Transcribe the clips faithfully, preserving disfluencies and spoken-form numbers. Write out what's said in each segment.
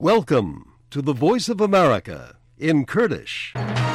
Welcome to the Voice of America in Kurdish.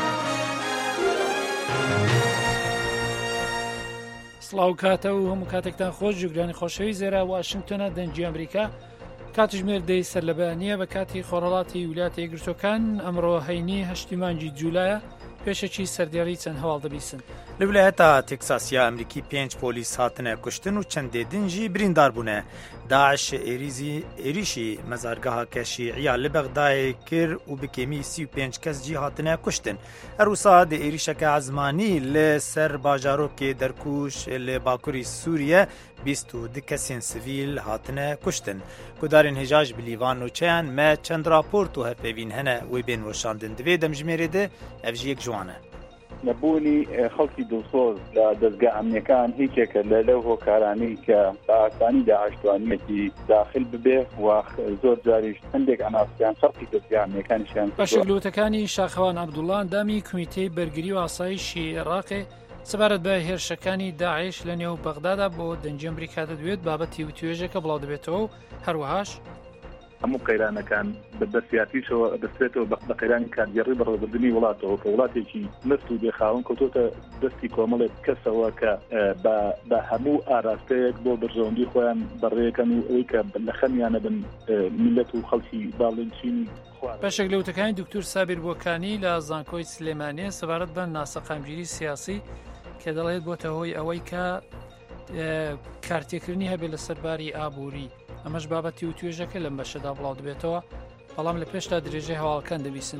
سڵاو کاتە و هەموو کاتێکتان خۆش جوگرانی خۆشەوی زێرا واشنگتۆنە دەنجی ئەمریکا کاتژمێر دەی سەرلەبەیانیە بە کاتی خۆڕەڵاتی ویلایەتە یەکگرتووەکان ئەمڕۆ هەینی هەشتی مانگی جوولایە پێشەکی سەردێڕی چەند هەواڵ دەبیستن. لە ویلایەتە تێکساسیا ئەمریکی پێنج پۆلیس هاتنە کوشتن و چەندێ دنجی بریندار بوونە. داعش ئێریزی عێریشی مەزارگەها کەشیعیا لە بەغدایە کرد و بکێمی سی و پێنج کەس جی هاتنە کوشتن. هەروسا دە عێریشەکە عەزمانی لە سەر باژارۆکێ دەرکوش لە باکووری سووریە بیست و دو کەسێن سڤیل هاتنە کوشتن. گودارên hêja ji bilîvan û çeyan me çend raport û hevpêvîn hene wê bên weşandin divê demjimêrê de ev jî yek ciwan e. نەبوونی خەڵکی دڵسۆز لە دەستگا ئەمنیەکان هیچێکە لە لەو هۆکارانەی کە بە ئاسانی داعشتوانیەتی داخل ببێ و زۆر جاریش هەندێک ئەناسیان خەڵکی دەستگا ئەمنیەکانیشیان بەشەکلوتەکانی شاخەوان عەبدوڵڵا ئەندامی کومیتەی بەرگری و ئاسایشی عێراقێ سەبارەت بە هێرشەکانی داعش لە نێو بەغدادا بۆ دەنجی ئەمریکا دەدوێت بابەتی و توێژەکە بڵاو دەبێتەوە و هەروەهاش هەموو قەیرانەکان بەدەستیاتیشەوە دەستێتەوە بە قەیرانی کارگەڕی بەڕێوەبردننی وڵاتەوە کە وڵاتێکی نفت و بێخاوەن کەوتۆتە دەستی کۆمەڵێک کەسەوە کە بە هەموو ئاراستەیەک بۆ بەرژەوەندی خۆیان بەڕێەکەن و ئەوەی کە لە خەمیانە بن میلەت و خەڵکی باڵێنچینی بەشێک لەوتەکانی دکتور سابیر بۆکانی لە زانکۆی سلێمانیە سەبارەت بە ناسەقامگیری سیاسی کە دەڵێت بۆتە هۆی ئەوەی کە کارتێکردنی هەبێت لە سەرباری ئابووری ئەمەش بابەتی و توێژەکە لەم بەشەدا بڵاو دەبێتەوە بەڵام لە پێشتا درێژەی هەواڵەکان دەبیستن.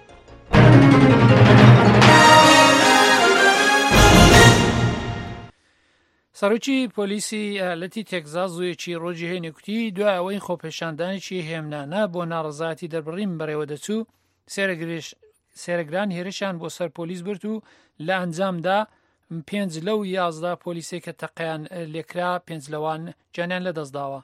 سەرۆکی پۆلیسی ئایالەتی تێکزاس زوویەکی ڕۆژی هێنێکوتی دوای ئەوەی خۆپێشاندانێکی هێمنانە بۆ ناڕەزایەتی دەربڕین بەڕێوە دەچوو سێرەگران هێرشیان بۆ سەر پۆلیس برد و لە ئەنجامدا پێنج لەو یازدا پۆلیسێک کە تەقەیان لێکرا پێنج لەوان جانیان لە دەستداوە.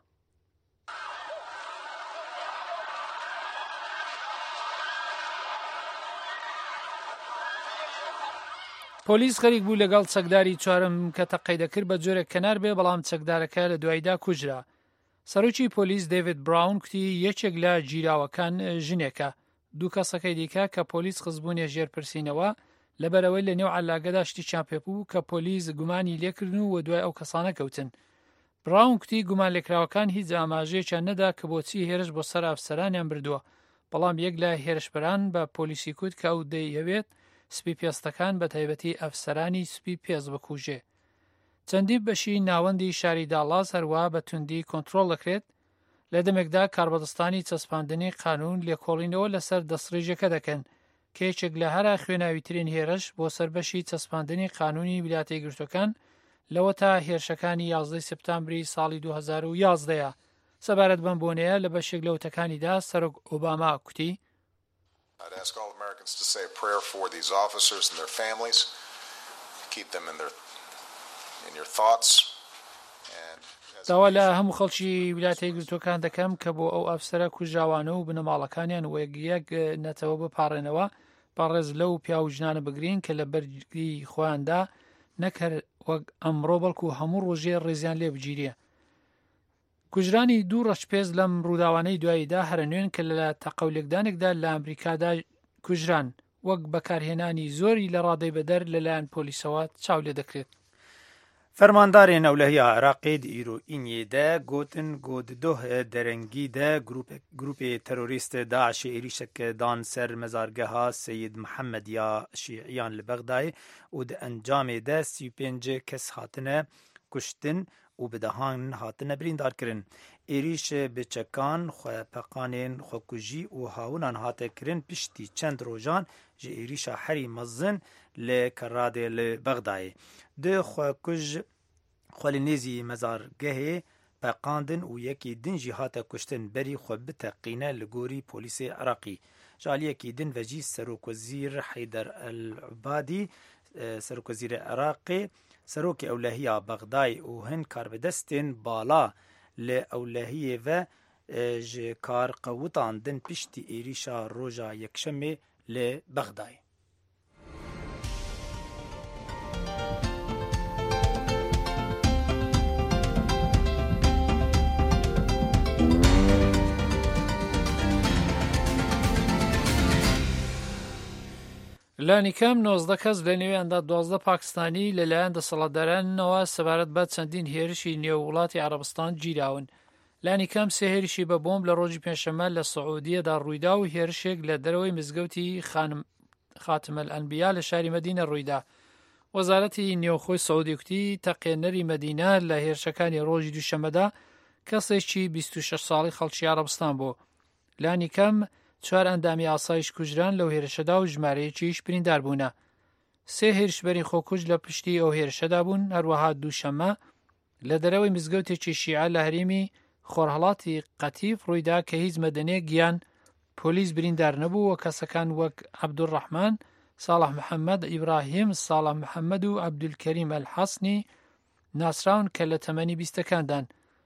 پۆلیس خەریک بوو لەگەڵ چەکداری چوارم کە تەقەی دەکرد بە جۆرێک کەنار بێ بەڵام چەکدارەکە لە دواییدا کوژرا. سەرۆکی پۆلیس دەیڤید براون کوتی یەکێک لە گیراوەکان ژنێکە. دوو کەسەکەی دیکە کە پۆلیس خزبوونێ ژێرپرسینەوە لەبەرەوەی لە نێو عەلاگەدا شتیان پێبوو کە پۆلیس گومانی لێکردن و دوای ئەو کەسانە کەوتن. براون کوتی گومان لێکراوەکان هیچ ئاماژەیەکیان نەدا کە بۆچی هێرش بۆ سەر ئەفسەرانیان بردووە بەڵام یەک لە هێرشبەران بە پۆلیسی کوت کە ئەو دەیەوێت سپی پێستەکان بە تایبەتی ئەفسەرانی سپی پێز بکوژێ. چەندی بەشی ناوەندی شاری داڵاز هەروە بە توندی کۆنتڕۆڵ دەکرێت لە دەمێکدا کاربەدەستانی چەسپاندنی قانون لێکۆڵینەوە لەسەر دەستڕێژەکە دەکەن کە یەکێک لە هەرا خوێناویترین هێرش بۆ سەربەشی چەسپاندنی قانونی ویلایەتە یەکگرتووەکان لەوە تا هێرشەکانی یازدەی سپتامبری ساڵی دوو هەزار و یازدەیە. سەبارەت بەم بۆنەیە لە بەشێک لە وتەکانیدا سەرۆک ئۆباما کوتی I'd ask all Americans to say a prayer for these officers and their families. Keep them in their in your thoughts. داوا لە هەموو خەڵکی ویلایەتە یەکگرتووەکان دەکەم کە بۆ ئەو ئەفسەرە کوژراوانە و بنەماڵەکانیان وەیەک نەتەوە بپارڕێنەوە پاڕێز لەو پیا و ژنانە بگرین کە لە بەرگی خۆیاندا نەکرد وەک ئەمڕۆ بەڵکو هەموو ڕۆژێ ڕێزیان لێ بگیریە. کوژرانی دوو ڕەشپێز لەم ڕووداوانەی دواییدا هەرە نوێن کە لە تەقەولێکدانێکدا لە ئەمریکادا کوژران وەک بەکارهێنانی زۆری لە ڕادەی بەدەر لەلایەن پۆلیسەوە چاو لێ دەکرێت. فەرماندارên ئەولەهیە عێراقê di îroîniyê de gotin got doh derengî de grûpê terorîst Daişê êrişek dan ser mezargeha Seyid Mihemmed ya Şîiyan li Bexdayê û di encamê de sî û pênc kes hatine kuştin û bi dehan hatine birîndarkirin. Êriş bi çekan, xwepeqanên xwekujî û hawunan hate kirin piştî çend rojan ji êrişa herî mezin li Kerradê li Bexdayê. Di xwekuj xwelînêzî mezargehê peqandin û yekî din jî hate kuştin berî xwe biteqîne li gorî polîsê Iraqî. Ji aliyekî din ve jî Serokwezîr Heyder el-Ubadî, Serokwezîrê Iraqê, Serokê Ewlehiya Bexdayê û hin karbidestên bala li ewlehiyê ve ji karqewutan din piştî êrişa roja yekşemê li Bexdayê. لانیکەم نۆزدە کەس لە نێویاندا دوازدە پاکستانی لەلایەن دەسەڵاتدارانەوە سەبارەت بە چەندین هێرشی نێووڵاتی عەرەبستان گیراون. لانیکەم سێ هێرشی بە بۆمب لە ڕۆژی پێنجشەممە لە سەعودیەدا ڕوویدا و هێرشێک لە دەرەوەی مزگەوتی خانم خاتمەل ئەنبیا لە شاری مەدینە ڕوویدا. وەزارەتی نێوخۆی سەعودی کوتی تەقێنەری مەدینە لە هێرشەکانی ڕۆژی دووشەممەدا کەسێکی بیست و شەش ساڵی خەڵکی عەرەبستان بوو. لانیکەم چوار ئەندامی ئاسایش کوژران لەو هێرشەدا و ژمارەیەکیش بریندار بوونە. سێ هێرشبەری خۆکوژ لە پشتی ئەو هێرشەدا بوون. هەروەها دووشەممە لە دەرەوەی مزگەوتێکی شیعە لە هەرێمی خۆرهەڵاتی قەتیف ڕوویدا کە هیچ مەدەنێک گیان پۆلیس بریندار نەبوو و کەسەکان وەک عەبدوڕەحمان، ساڵح محەممەد ئیبراهیم، ساڵح محەممەد و عەبدولکەریم ئەلحەسنی ناسراون کە لە تەمەنی بیستەکاندان.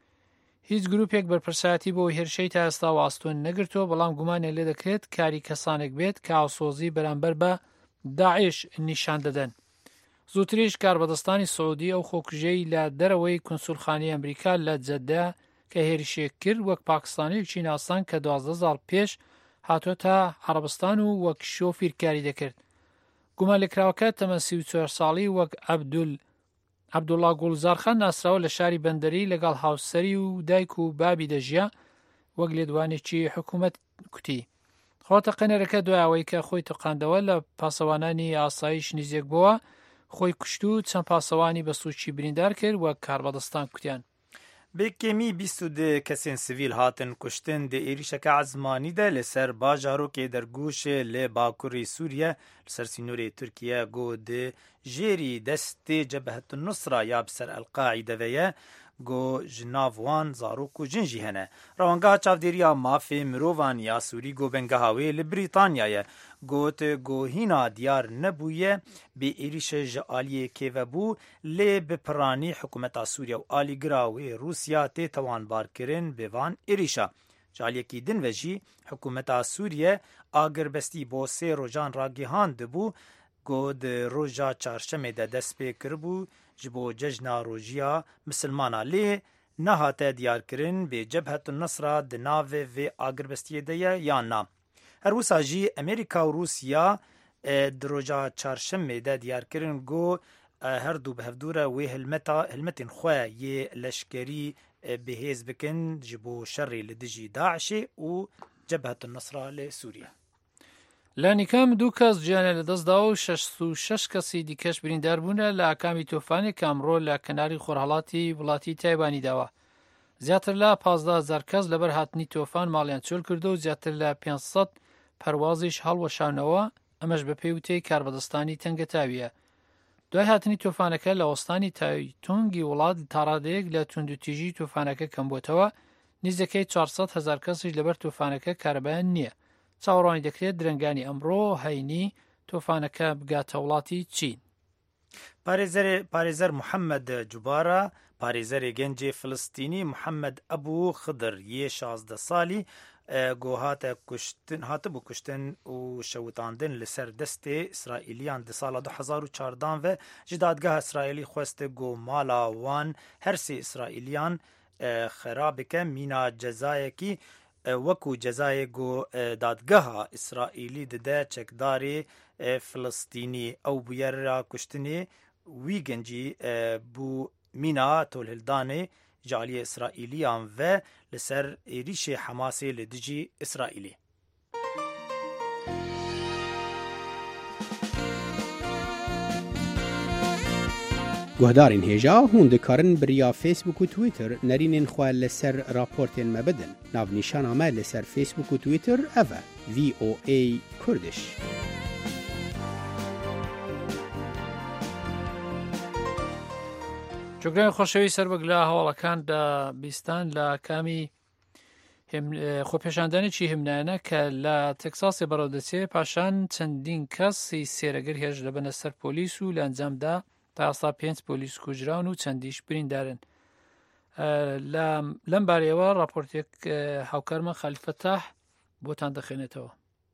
هیچ گروپێک بەرپرسایەتی بۆ هێرشەی تا ئێستا واستۆن نەگرتووە، بەڵام گومانێک لێ دەکرێت کاری کەسانێک بێت کە ئاوسۆزی بەرامبەر بە داعش نیشان دەدەن. زووتریش کاربەدەستانی سعودی ئەو خۆکوژەی لە دەرەوەی کونسوڵخانەی ئەمریکا لە جەددا کە هێرشێک کرد وەک پاکستانیەکی ناسان کە دوازدە ساڵ پێش هاتۆ تا عەرەبستان و وەک شۆفیرکاری دەکرد. گومان لێکراوەکە تەمەن سی و چوار ساڵی وەک عەبدول عەبدوڵڵا گوڵزارخان ناسراوە لە شاری بەندەری لەگەڵ هاوسەری و دایک و بابی دەژیا وەک لێدوانێکی حکوومەت کوتی. خۆتە قەنەرەکە دوایەوەی کە خۆی تەقاندەوە لە پاسەوانانی ئاسایش نزیک بووە خۆی کوشت و چەند پاسەوانی بە سووچی بریندار کرد وەک کاربەدەستان کوتیان. بێکێمی بیست و دو کەسên سڤیل هاتن کوشتن دە ێریشەکە عەزمانی de لەسەر باژارۆکê dergûşê lê Bakurê Sûriye li ser sînorê Tirkiye got di jêrî destê Cebhetun Nusra ya bi ser Elqaîde ve ye got ji nav wan zarok û jin jî hene. Rawangeha çavdêriya mafê mirovan ya Sûrî got bengeha wê li Brîtanyayê got gohîna diyar nebûye bê êrişê ji aliyê kêvebû lê bi piranî hikûmeta Sûriye û alîgira wê Rûsya tê tewanbarkirin bi van êrişa. Ji aliyekî din ve jî hikûmeta Sûriye agirbestî bo sê rojan ragihand dibû got di roja çarşemê de dest pê kiribû ji bo cejna rojiya misilmana lê nehate diyarkirin bê Cebhetun Nusra di navê vê agirbestiyê de ye yan na. Her wisa jî Amerîka û Rûsya di roja çarşemê de diyarkirin got her du bi hevdûre wê hilmetên xwe yê leşkerî bihêz bikin ji bo şerrê li dijî Daişê û Cebhetun Nusra lê Sûriye. لانیکەم دوو کەس گیانە لەدەستداوە و شەست و شەش کەسی دیکەش بریندار بوونە لە ئاکامی تۆفانێک کە ئەمڕۆ لە کەناری خۆرهەڵاتی وڵاتی تایبانی داوە. زیاتر لە پازدە هەزار کەس لەبەر هاتنی تۆفان ماڵیان چۆل کردو و زیاتر لە پێنج سەد پەروازیش هەڵوەشانەوە، ئەمەش بە پێی وتەی کاربەدەستانی تەنگەتاویە. دوای هاتنی تۆفانەکە لە وەستانی تایتۆنگی وڵات تا ڕادەیەک لە توندوتیژی تۆفانەکە کەمبووتەوە، نزیکەی چوارسەد هەزار کەسیش لەبەر تۆفانەکە کارەبایان نییە. چاوەڕوانی دەکرێت درنگانی ئەمڕۆ هەینی تۆفانەکە بگاتە وڵاتی چین. پارێزەر محەممەد جوبارە پارێزەرێ گەنجێ فلستینی محەممەد ئەبوو خدر یê شازدە ساڵی got hate kuştin hatibû kuştin û şewitandin li ser destê İsraîliyan di sala du hezar û çardan ve ji dadgeha İsraîlî xweste got mala wan her sê İsraîliyan xerab bike mîna cezayekî وەکو جەزایê got dadgeha İsraîlî dide çekdarê Filistînî ew bûyera kuştinê wî gencî bû mîna tolhildanê ji aliyê İsraîliyan ve li ser êrişê Hemasê li dijî İsraîlê. Guhdarên hêja hûn dikarin biriya Facebook û Twitter nerînên xwe li ser raportên me bidin. Navnîşana me li ser Facebook û Twitter ev e V O A Kurdish. جۆگرانی خۆشەوی سەربەک لە هەواڵەکاندا بیستان لە کامی خۆپێشاندانێکی هێمنانە کە لە تێکساسی بەڕێوەدەچێت پاشان چەندین کەسی سێرەگر هێرش دەبنە سەر پۆلیس و لە ئەنجامدا تا ئێستا پێنج پۆلیس کوژراون و چەندیش بریندارن. لەم بارەیەوە راپۆرتێک هاوکارمە خەلیفە تاح بۆتان دەخێنێتەوە.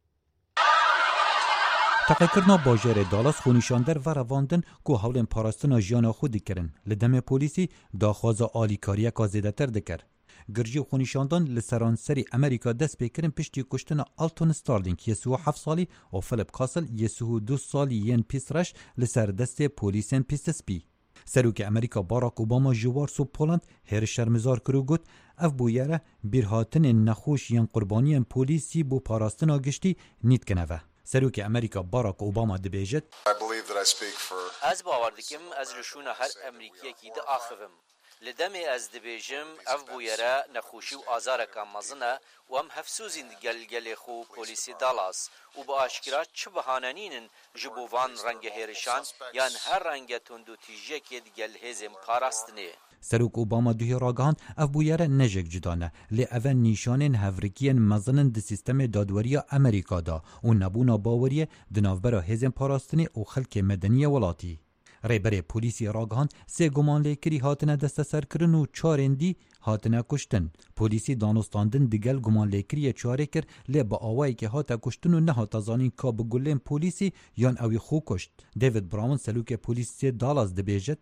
تقیکردنا باژێرê Dalas xûnîşander ve revandin ku hewlên parastina jiyana xwe dikirin li demê polîsî daxwaza alîkariyeka zêdetir dikir. گرجی و خونیشاندان لسرانسری امریکا دست پیکرن پشتی کشتن آلتون ستارلینگ یسو هفت سالی و فیلیپ کاسل یسو دو سالی ین پیسرش لسر دست پولیسین پیست سپی. سروک امریکا باراک اوباما جوار سو پولند هر شرمزار کرو گوت اف بویاره بیرهاتن نخوش ین قربانیان پولیسی بو پاراستن آگشتی نیت کنوه. سروک امریکا باراک اوباما دبیجت از باور دکم از رشون هر امریکی کی ده آخویم لدمی از دبیجم اف بویاره نخوشی و آزار کام مزنه و هم هفسوزین گل گل خو پلیسی دالاس و با آشکارا چه بهانانین جبوان رنگ هرشان یان هر رنگ تندو تیجه که گل هزم پاراستنه. سروک اوباما دوی راگهان اف بویاره نجک جدانه لی اول نیشانین هفرکین مزنن د سیستم دادوری امریکا دا و نبونا باوری دنافبرا هزم پاراستنه و خلک مدنی ولاتی. ریبر پولیسی راگهان سه گمان لیکری هاتنه دست سر کرن و چارندی هاتنه کشتن. پولیسی دانستاندن دیگل گمان لیکری چاره کر لی با آوائی که هاته کشتن و نه هاته زانین که بگلین پولیسی یان اوی خو کشت. دیوید براون سلوک پولیسی دالاس دبیجت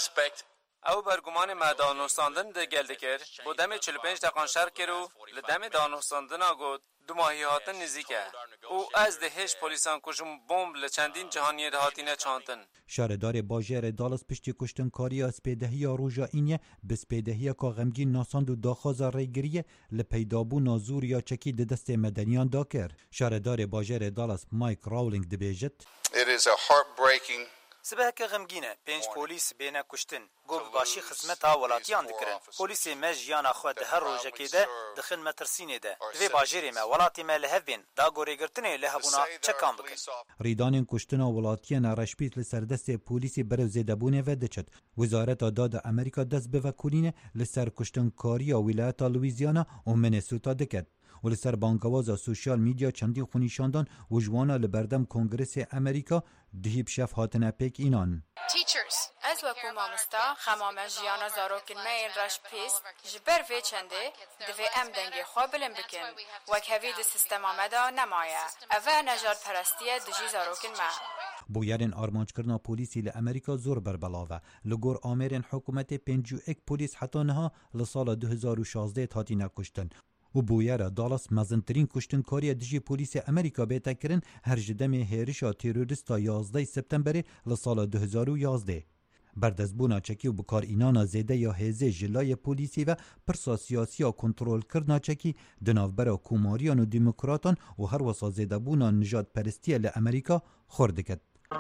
او برگمان ما دانستاندن دیگل دکر با دم چهل و پنج دقیقه شر کرو لدم دانستاندن آگود دو ماهی هاتن نزیکه او از دهش پولیسان کشم بمب لچندین جهانی هاتینه چانتن. شهردار باجر دالاس پشتی کشتن کاری اسپیدهی روژا اینیه بسپیدهی که غمگین ناساند و داخواز ریگریه لپیدابو نازور یا چکی دست مدنیان داکر. شهردار باجر دالاس مایک راولینگ دبیجت It is a heartbreaking سبه که غمگینه پنج پولیس بینه کشتن گو باشی خدمت ها ولاتیان دکرن پولیس مجیان خود هر روزه که ده دخل مترسینه ده دوی باجری ما ولاتی ما لهبین دا گوری گرتنه لهبونا چکان بکن. ریدان کشتن ولاتیان رشپیت لسردست پولیسی برو زیدبونه و دچت. وزارت داد امریکا دست به وکولینه لسر کشتن کاری ولایت لویزیانا و منیسوتا دکت. و لسر بانکواز سوشیال میدیا چندی خونیشاندان و جوانا لبردم کنگرس امریکا دهیب شف هاتنه پیک اینان. Teachers از وکو مامستا خمام جیانا زاروکن مین رش پیست جبر وی چنده دوی ام دنگی خواه بلن بکن وک هوی ده سیستم آمده نمایه اوه نجار پرستیه دجی زاروکن ما. بویرین آرمانچ کرنا پولیسی لامریکا زور بربلاوه لگور آمرین حکومت پنجو اک پولیس حتی نها لسال دو هزار و شازده تاتی نکشتن. و بویره دالاس مزنترین کشتن کاری دجی پولیس امریکا بیتا کرن هر جدم هیرشا تیروریستا یازده سپتامبر لسال دو هزار و یازده. بردزبونا چکی و بکار اینانا زیده یا هزه جلای پولیسی و پرسا سیاسی و کنترول کرنا چکی دنافبرا کوماریان و دیموکراتان و هر وسا زیده بونا نجات پرستی لامریکا خوردکت.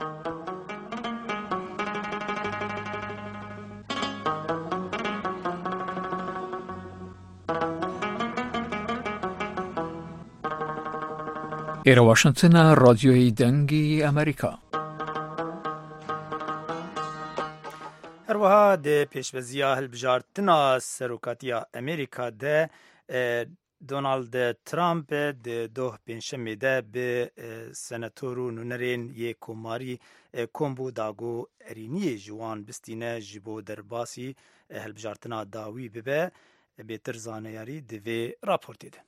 ئێرە واشنگتنە ڕادیۆی دەنگی ئەمریکا. هەروەها دێ پێشبەزیە هەڵبژاردنە سەرۆکاتیە ئەمریکا دە دۆنالد ترامپ دێ دۆ پێنجشەمێ دە بێ سەنەتۆر و نونەرێن یê کۆمارî کۆمبû داگۆ ئەرینiyê ji wan bistîne ji bo derbaasî هەڵبژاردنە dawî bibe bêtir zaneyarî di vê raportê de.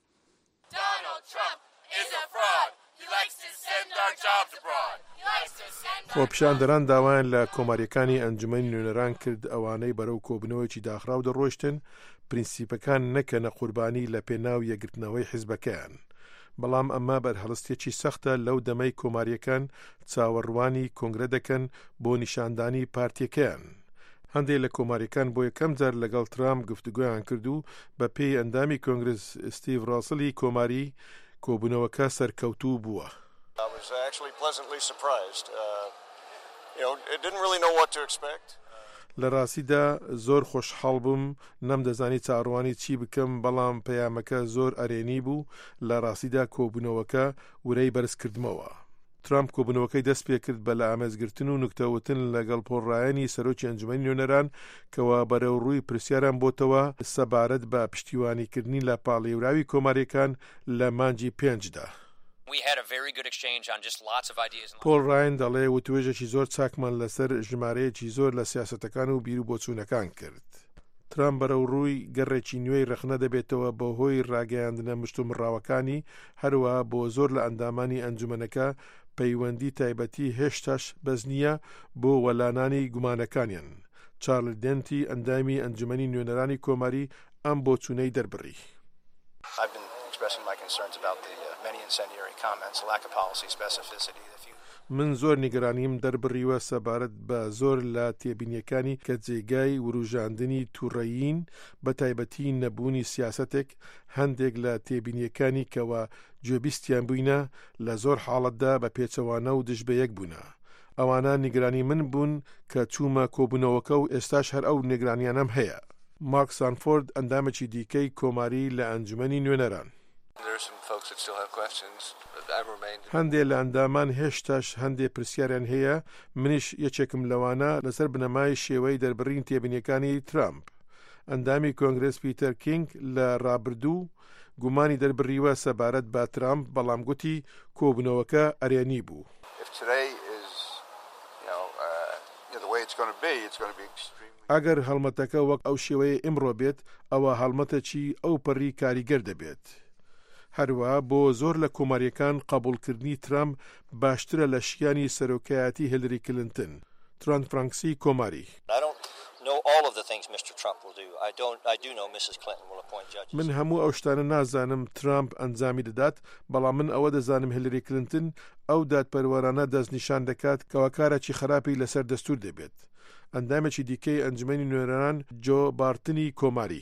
خۆپیشاندەران داوایان لە کۆماریەکانی ئەنجومەنی نوێنەران کرد ئەوانەی بەرەو کۆبنەوەیکی داخراو دەڕۆیشتن پرینسیپەکان نەکەنە قوربانی لە پێناو یەکگرتنەوەی حیزبەکەیان. بەڵام ئەمە بەرهەڵستێکی سەختە لەو دەمەی کۆماریەکان چاوەڕوانی کۆنگرە دەکەن بۆ نیشاندانی پارتیەکەیان. هەندێک لە کۆماریەکان بۆ یەکەم جار لەگەڵ ترامپ گفتوگۆیان کرد و بە پێی ئەندامی کۆنگرس ستیڤ ڕاسڵی کۆماری کۆبوونەوەکە سەرکەوتوو بووە. I was actually pleasantly surprised. Uh, you know, I didn't really know what to expect. لە ڕاستیدا زۆر خۆشحاڵ بووم نەمدەزانی چاڕوانی چی بکەم بەڵام پەیامەکە زۆر ئەرێنی بوو لە ڕاستیدا کۆبوونەوەکە ورەی بەرزکردمەوە. ترامپ کۆبوونەوەکەی دەست پێ کرد بە لە ئامێزگرتن و نوکتەوتن لەگەڵ پۆڕایەنی سەرۆکی ئەنجومەنی نوێنەران کەوا بەرەو ڕووی پرسیاران بۆتەوە سەبارەت بە پشتیوانیکردنی لە پاڵێوراوی کۆماریەکان لە مانجی پێنجدا. پۆل ڕاین دەڵێ وتوێژێکی زۆر چاکمان لەسەر ژمارەیەکی زۆر لە سیاسەتەکان و بیر و بۆچوونەکان کرد. ترامپ بەرەو ڕووی گەڕێکی نوێی ڕخنە دەبێتەوە بە هۆی ڕاگەیاندنە مشتومڕاوەکانی هەروە بۆ زۆر لە ئەندامانی ئەنجومەنەکە پەیوەندی تایبەتی هێشتاش بەس نییە بۆ وەلانانی گومانەکانیان. چارلز دێنتی ئەندامی ئەنجومەنی نوێنەرانی کۆماری ئەم بۆچوونەی دەربڕی. من زۆر نیگەرانیم دەربڕیوە سەبارەت بە زۆر لە تێبینیەکانی کە جێگای وروژاندنی تووڕەیین بە تایبەتی نەبوونی سیاسەتێک هەندێک لە تێبینیەکانی کەوە گوێبیستیان بووینە لە زۆر حاڵەتدا بە پێچەوانە و دژبەیەک بوونە. ئەوانە نیگرانی من بوون کە چوومە کۆبوونەوەکە و ئێستاش هەر ئەو نیگرانیانم هەیە. مارک سانفۆرد ئەندامێکی دیکەی کۆماری لە ئەنجومەنی نوێنەران. هەندێک لە ئەندامان هێشتاش هەندێک پرسیاریان هەیە، منیش یەکێکم لەوانە لەسەر بنەمای شێوەی دەربڕین تێبینیەکانی ترامپ. ئەندامی کۆنگرس پیتەر کینگ لە ڕابردوو گومانی دەربڕیوە سەبارەت بە ترامپ، بەڵام گوتی کۆبوونەوەکە ئەرێنی بوو. ئەگەر هەڵمەتەکە وەک ئەو شێوەیە ئمڕۆ بێت، ئەوە هەڵمەتێکی ئەو پەڕی کاریگەر دەبێت. هەروە بۆ زۆر لە کۆماریەکان قبولکردنی ترامپ باشترە لە شیانی سەرۆکایەتی هیلری کلنتن. تران فرانکسی کۆماری: من هەموو ئەو شتانە نازانم ترامپ ئەنجامی دەدات، بەڵام من ئەوە دەزانم هیلری کلنتن ئەو دادپەروەرانە دەستنیشان دەکات کەوە کارێکی خراپی لەسەر دەستور دەبێت. ئەندامێکی دیکەی ئەنجومەنی نوێنەران جۆ بارتنی کۆماری: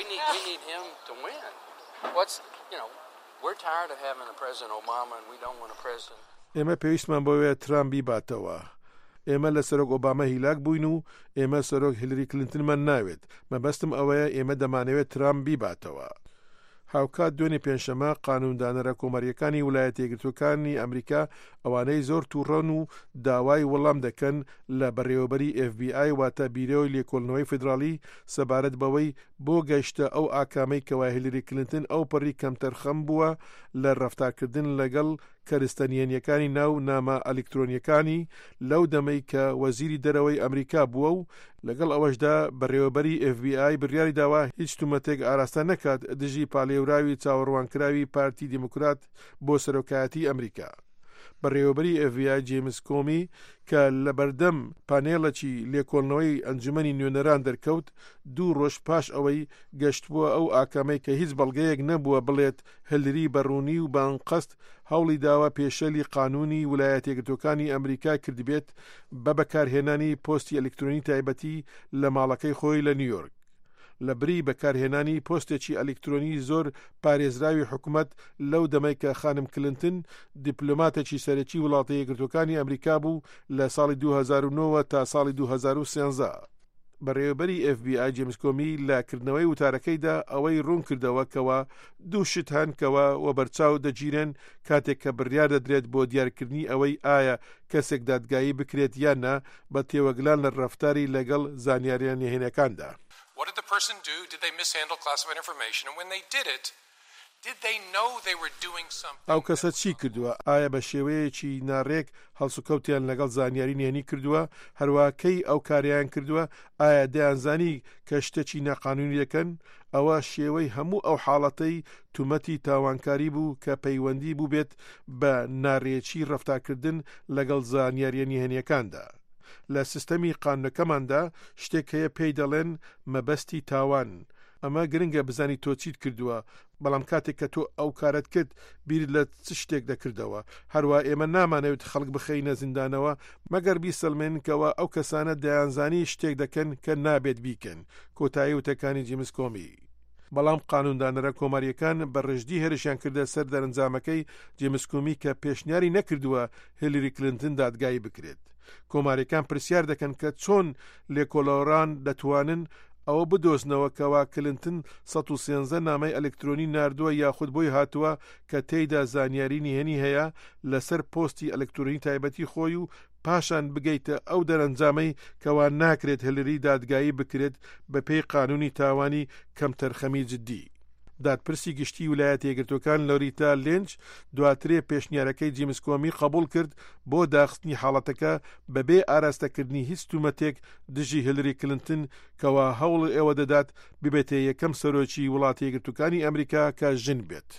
ئێمە پێویستمان بۆوێ ترامپ بیباتەوە. ئێمە لە سەرۆک ئۆبامە هیلاک بووین و ئێمە سەرۆک هیلری کلنتنمان ناوێت. مەبەستم ئەوەیە ئێمە دەمانەوێت ترامپ بیباتەوە. هاوکات دوێنێ پێنجشەمە قانوندانەرە کۆماریەکانی ویلایەتە یەکگرتووەکانی ئەمریکا ئەوانەی زۆر تووڕەن و داوای وەڵام دەکەن لە بەڕێوەبەری ئێف بی ئای واتە بیرۆی لێکۆڵنەوەی فیدراڵی سەبارەت بەوەی بۆ گەیشتە ئەو ئاکامەی کەوا هیلری کلنتن ئەو پەڕی کەمتەرخەم بووە لە ڕەفتارکردن لەگەڵ کەرستەنیێنیەکانی ناو نامە ئەلکترۆنیەکانی لەو دەمەی کە وەزیری دەرەوەی ئەمریکا بووە و لەگەڵ ئەوەشدا بەڕێوەبەری ئێف بی ئای بڕیاری داوا هیچ تومەتێک ئاراستە نەکات دژی پالێوراوی چاوەڕوانکراوی پارتی دیموکرات بۆ سەرۆکایەتی ئەمریکا. بەڕێوەبەری ئێف بی ئای جیمس کۆمی کە لە بەردەم پانێڵەکی لێکۆڵنەوەی ئەنجومەنی نوێنەران دەرکەوت، دوو ڕۆژ پاش ئەوەی گەشتبووە ئەو ئاکامەی کە هیچ بەڵگەیەک نەبووە بڵێت هیلری بەڕوونی و بانقەست هەوڵی داوە پێشەلی قانونی ویلایەتە یەکگرتووەکانی ئەمریکا کردبێت بە بەکارهێنانی پۆستی ئەلکترۆنی تایبەتی لە ماڵەکەی خۆی لە نیویۆرک. لە بری بەکارهێنانی پۆستێکی ئەلکترۆنی زۆر پارێزراوی حکوومەت لەو دەمەی کە خانم کلنتن دیپلۆماتێکی سەرەکی وڵاتە یەکگرتووەکانی ئەمریکا بوو لە ساڵی دوو هەزار و نۆ تا ساڵی دوو هەزار و سێنزە. بەڕێوەبەری ئێف بی ئای جیمس کۆمی لە کردنەوەی وتارەکەیدا ئەوەی ڕوون کردەوە کەوە دوو شت هەن کەوە وەبەرچاو دەگیرێن کاتێک کە بڕیار دەدرێت بۆ دیارکردنی ئەوەی ئایا کەسێک دادگایی بکرێت یان نە بە تێوەگلان لە ڕەفتاری لەگەڵ زانیاریان نهێنەکاندا. What did the person do? Did they mishandle classified information? And when they did it, did they know they were doing something? ئەو کەسە چی کردووە؟ ئایا بە شێوەیەکی ناڕێک هەڵسوکەوتیان لەگەڵ زانیاری نهێنی کردووە؟ هەروەکەی ئەو کاریان کردووە؟ ئایا دەیانزانی کە شتێکی ناقانونی دەکەن؟ ئەوە شێوەی هەموو ئەو حاڵەتەی تومەتی تاوانکاری بوو کە پەیوەندی بوو بێت بە ناڕێکی ڕەفتارکردن لەگەڵ زانیاریە نهێنیەکاندا. لە سیستەمی قانونەکەماندا شتێک هەیە پێی دەڵێن مەبەستی تاوان. ئەمە گرنگە بزانی تۆ چیت کردووە، بەڵام کاتێک کە تۆ ئەو کارت کرد بیرت لە چ شتێک دەکردەوە. هەروە ئێمە نامانەوێت خەڵک بخەینە زیندانەوە مەگەر بیسەلمێنکەوە ئەو کەسانە دەیانزانی شتێک دەکەن کە نابێت بیکەن. کۆتایی وتەکانی جیمس کۆمی. بەڵام قانوندانەرە کۆماریەکان بە ڕژدی هێرشیان کردە سەر دەرەنجامەکەی جیمس کۆمی کە پێشنیاری نەکردووە هیلری کلنتن دادگایی بکرێت. کۆماریەکان پرسیار دەکەن کە چۆن لێکۆڵەوەران دەتوانن ئەوە بدۆزنەوە کەوا کلنتن سەد و سێنزە نامەی ئەلکترۆنی ناردووە یاخود بۆی هاتووە کە تێیدا زانیاری نهێنی هەیە لەسەر پۆستی ئەلکترۆنی تایبەتی خۆی و پاشان بگەیتە ئەو دەرەنجامەی کەوا ناکرێت هیلری دادگایی بکرێت بە پێی قانونی تاوانی کەمتەرخەمی جدی. دادپرسی گشتی ویلایەتە یەکگرتووەکان لۆریتا لێنچ دواترێ پێشنیارەکەی جیمس کۆمی قبول کرد بۆ داخستنی حاڵەتەکە بەبێ ئاراستەکردنی هیچ تومەتێک دژی هیلری کلنتن کەوا هەوڵ ئێوە دەدات ببێتە یەکەم سەرۆکی وڵاتە یەکگرتووەکانی ئەمریکا کە ژن بێت.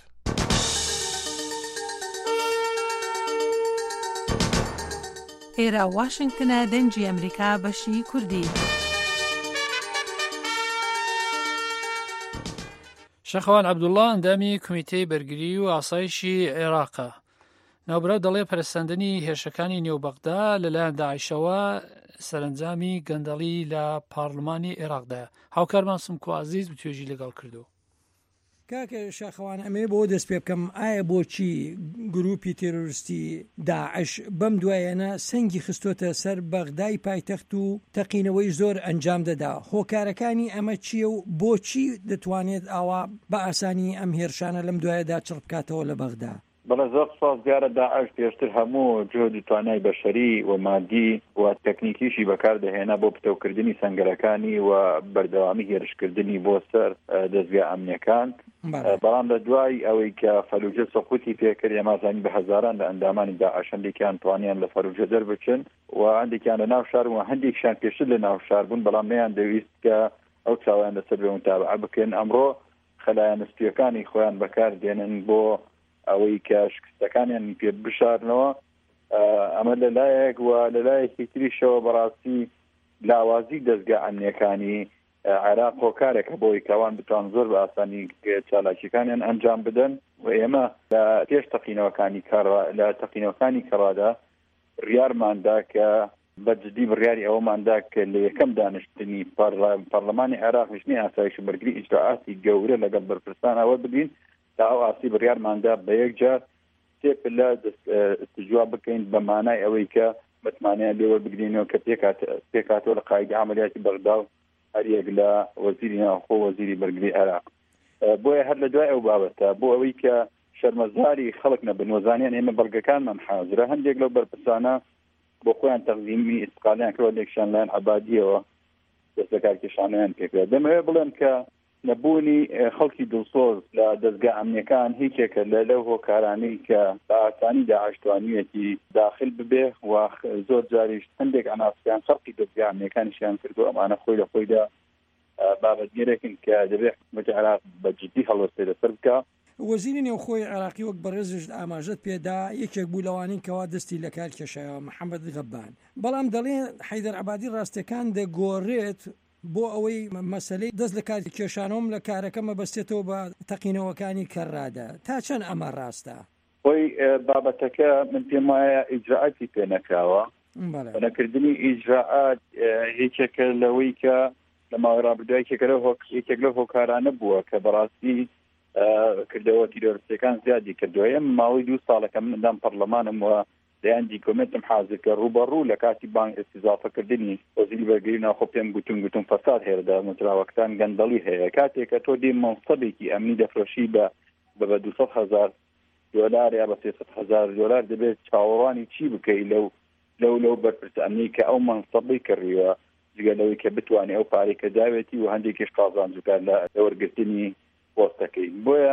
ئێرە واشنگتنە دەنجی ئەمریکا بەشی کوردی. شەخەوان عەبدوڵڵا ئەندامی کۆمیتەی بەرگری و ئاسایشی عێراقە. ناوبراو دەڵێ پەرستاندنی هێرشەکانی نێوبەغدا لەلایەن داعیشەوە سەرنجامی گەندەڵی لە پارلمانی عێراقدایە. هاوکارمان سمکۆ عەزیز بتوێژی لەگەڵ کردو. کاکە شاخەوان ئەمێ بۆ دەست پێ بکەم ئایا بۆچی گروپی تێرۆریستی داعش بەم دوایەنە سەنگی خستۆتە سەر بەغدای پایتەخت و تەقینەوەی زۆر ئەنجام دەدا؟ هۆکارەکانی ئەمە چییە و بۆچی دەتوانێت ئاوا بە ئاسانی ئەم هێرشانە لەم دوایەدا چڕ بکاتەوە لە بەغدا؟ بەڵێ زۆر سپاس دیارە داعش پێشتر هەموو جهد توانای بەشەری و مادی و تەکنیکیشی بەکاردەهێنا بۆ پتەوکردنی سەنگەرەکانی و بەردەوامی هێرشکردنی بۆ سەر دەستگا ئەمنیەکان. بەڵام لە دوای ئەوەی کە فەلوجە سەقوتی پێکرد ئێمازانی بە هەزاران لە ئەندامانی داعش هەندێکیان توانیان لە فەلوجە دەربچن و هەندێکیان لە ناو شار و هەندێکشان پێشتر لە ناو شار بوون، بەڵام نەیان دەویست کە ئەو چاویان لەسەر بێ متابعە بکەن. ئەمڕۆ خەلایەنستیەکانی خۆیان بەکاردێنن بۆ ئەوەی کە شکستەکانیان پێ بشارنەوە. ئەمە لەلایەک و لەلایەکی تریشەوە بەڕاستی لاوازی دەستگا ئەمنیەکانی عێراق هۆکارێکە بۆی کەوان بتوان زۆر بە ئاسانی چالاکیەکانیان ئەنجام بدەن و ئێمە لە پێش تەقینەوەکانی لە تەقینەوەکانی کەڕادا ڕیارماندا کە بەجددی بڕیاری ئەوەماندا کە لە یەکەم دانیشتنی پەرلەمانی عێراق ژنی ئاسایش و بەرگری ئیجراعاتی گەورە لەگەڵ بەرپرسان ئەوە بدین تا ئەو ئاسی بڕیارماندا بە یەک جار سێ پلە استجوا بکەین بە مانای ئەوەی کە متمانیان لێوە بگرینەوە کە پێکاتەوە لە قایدی عملیاتی بەغدا و هەر یەک لە وەزیری ناوخۆ وەزیری بەرگری عێراق. بۆیە هەر لە دوای ئەو بابەتە بۆ ئەوەی کە شەرمەزاری خەڵک نەبن وەزانیان ئێمە بەڵگەکانمان حازرە هەندێک لەو بەرپرسانە بۆ خۆیان تەقدیمی ئیستقالیان کردوە لێکشان لایەن عەبادیەوە دەست لە کارکێشانیان پێکرا. دەمەوێت بڵێم کە نەبوونی خەڵکی دڵسۆز لە دەستگا ئەمنیەکان هیچێکە لە لەو هۆکارانەی کە بە ئاسانی داعش توانیوێتی داخل ببێ و زۆر جاریش هەندێک ئەناسیان خەڵکی دەستگا ئەمنیەکانیشیان کردو. ئەمانە خۆی لە خۆیدا بابەتگیرێکن کە دەبێت حکومەتی عێراق بەجددی هەڵوەستێ لەسەر بکە. وەزیری نێوخۆی عێراقی وەک بەڕێزش ئاماژەت پێدا یەکێک بوو لەوانین کەوا دەستی لە کار کێشایەوە محەممەد غەبان. بەڵام دەڵێن حەیدەر عەبادی ڕاستەکان دەگۆڕێت بۆ ئەوەی مەسەلەی دەست لە کاری کێشانەوەم لە کارەکە مەبەستێتەوە بە تەقینەوەکانی کەڕادا. تا چەند ئەمە ڕاستە؟ خۆی بابەتەکە من پێم وایە ئیجراعاتی پێ نەکراوە. نەکردنی ئیجراعات هیچێکە لەوەی کە لە ماوەی ڕابردووایەکێک لە هۆکارانە بووە کە بەڕاستی کردەوە تیرۆریستەکان زیادی کردووە. ئێمە ماوەی دوو ساڵەکە من ئەندام پەرلەمانم وە دەیان دیکۆمنتم حازرکە ڕوبەڕوو لە کاتی بانک ئستیزافەکردنی وەزیری بەرگری ناوخۆ پێم گوتم گوتم فەساد هێرەدا متراوەکتان گەندەڵی هەیە. کاتێکە تۆ دێ مەنسەبێکی ئەمنی دەفرۆشی بە بە دووسەد هەزار دۆلار یا بە سێسەد هەزار دۆلار دەبێت چاوەڕوانی چی بکەی لەو لەو لەو بەرپرس ئەمنی کە ئەو مەنسەبەی کڕیوە جگەلەوەی کە بتوانێت ئەو پارێکە داوێتی و هەندێکیش قازانجوکار لە وەرگرتنی پۆستەکەی. بۆیە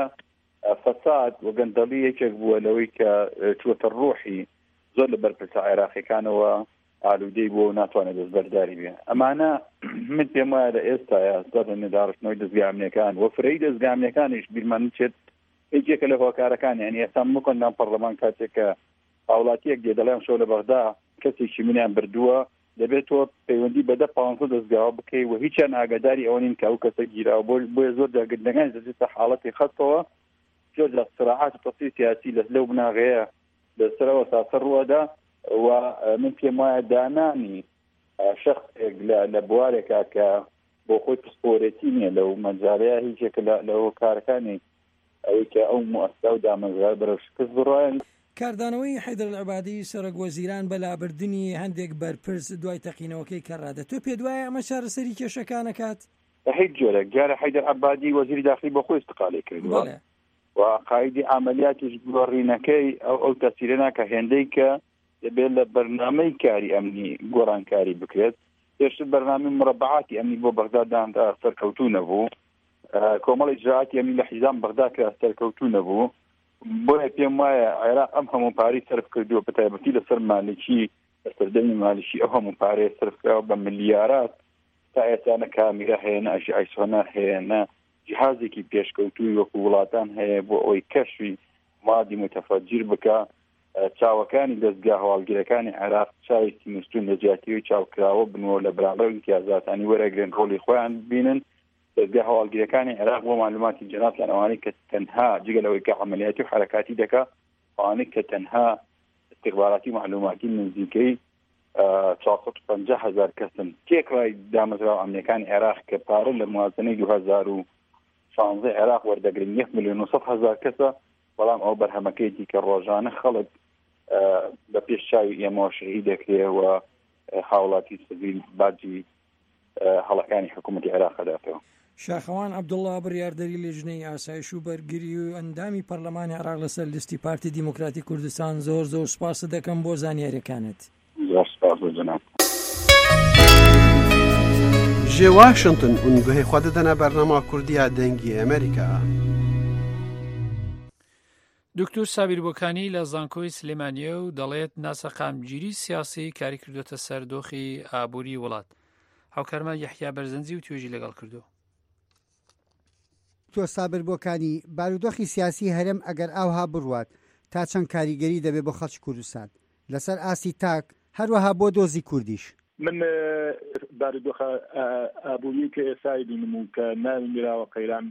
فەساد و گەندەڵی یەکێک بووە لەوەی کە چوەتە ڕۆحی زۆر لە بەرپرسە عێراقیەکانەوە ئالوودەی بۆ ناتوانێت دەستبەرداری بێ. ئەمانە من پێم وایە لە ئێستاە زۆر لە نێداڕشتنەوەی دەستگا ئەمنیەکان و فرەی دەستگا ئەمنیەکانیش بیرمان چێت هیچێکە لە هۆکارەکان یعنی ئێستا مکۆن لەم پەرلەمان کاتێکە هاوڵاتیەک دێ دەڵێم شەو لە بەغدا کەسێکی منیان بردووە دەبێت تۆ پەیوەندی بەدە پانزە دەستگاوە بکەی و هیچیان ئاگاداری ئەوە نین کە ئەو کەسە گیراوە بۆیە زۆر داگرنەکان دەچێتە حاڵەتی خەتەوە زۆر لە سراحات و تەسی سیاسی لەو بناغەیە لەسەرەوە ساسە ڕوەدا و من پێم وایە دانانی شەخصێک لە بوارێکا کە بۆ خۆی پسپۆرەتی نییە لەو مەجارەیە هیچێک لەو کارەکانی ئەوەی کە ئەو مؤسسا و دامەزرای بەرەو شکست بڕۆیان. کاردانەوەی حەیدەر عەبادی سەرۆک وەزیران بەلابردنی هەندێک بەرپرس دوای تەقینەوەکەی کەڕادە تۆ پێ دوایە ئەمە چارەسەری کێشەکانەکات؟ هیچ جۆرە جارە حەیدەر عەبادی وەزیری داخلی بۆ خۆی استقالی کردووە و قایدی عملیاتیش گۆڕینەکەی ئەو ئەو تەسیرە کە هێندەی کە دەبێت لە بەرنامەی کاری ئەمنی گۆڕانکاری بکرێت. پێشتر بەرنامەی مربعاتی ئەمنی بۆ بەغداددا سەرکەوتوو نەبوو، کۆمەڵی ئیجراعاتی ئەمنی لە حیزام بەغدا کرا سەرکەوتوو نەبوو. بۆیە پێم وایە عێراق ئەم هەموو پارەی سەرف کردووە بە تایبەتی لەسەر مالکی لەسەردەمی مالیشی ئەو هەموو پارەیە سەرف کراوە بە ملیارات تا ئێستانە کامیرە هەیە نە ئەژی ئایسۆنا هەیە نە جیهازێکی پێشکەوتووی وەکو وڵاتان هەیە بۆ ئەوەی کەشفی مادی متەفەجیر بکە. چاوەکانی دەستگا هەواڵگیرەکانی عێراق چاوێکی مستون لە جیاتی و چاوکراوە بنەوە لە بەرامبەر ئیمتیازاتانی وەرەگرن ڕۆڵی خۆیان ببینن دەستگا هەواڵگیرەکانی عێراق بۆ معلوماتی جەناب لە ئەوانەی کە تەنها جگە لەوەی کە عەمەلیاتی و حرەکاتی دەکا ئەوانەی کە تەنها استخباراتی معلوماتی نزیکەی چوارسەد و پەنجا هەزار کەسن تێکڕای دامەزراوە ئەمنیەکانی عێراق کە پارە لە موازنەی دوو هەزار و شانزە عێراق وەردەگرن یەک ملیۆن و سەد هەزار کەسە بەڵام ئەو بەرهەمەکەیەتی کە ڕۆژانە خەڵک بە پێش چاوی ئێمە شەهید دەکرێەوە هاوڵاتی سڤیل باجی هەڵەکانی حکوومەتی عێراق داتەوە. شاخەوان عەبدوڵڵا بڕیاردەری لێژنەی ئاسایش و بەرگری و ئەندامی پەرلەمانی عێراق لەسەر لیستی پارتی دیموکراتی کوردستان زۆر زۆر سوپاس دەکەم بۆ زانیاریەکانت. زۆر سوپاس بۆ جەناب. ji Washington û guhê xwe didine bernama Kurdiya dengî Amerîka. دکتۆر سابیر بۆکانی لە زانکۆی سلێمانیە و دەڵێت ناسەقامگیری سیاسی کاری کردوتە سەر دۆخی ئابووری وڵات. هاوکارمان یەحیا بەرزەنجی و توێژی لەگەڵ کردو. تۆ سابر بۆکانی بارودۆخی سیاسی هەرێم ئەگەر ئاوها بڕوات تا چەند کاریگەری دەبێ بۆ خەڵکی کوردستان لەسەر ئاسی تاک هەروەها بۆ دۆزی کوردیش. من بارودۆخە ئابووری کە ئێسای بینم و کە ناوی میراوە قەیران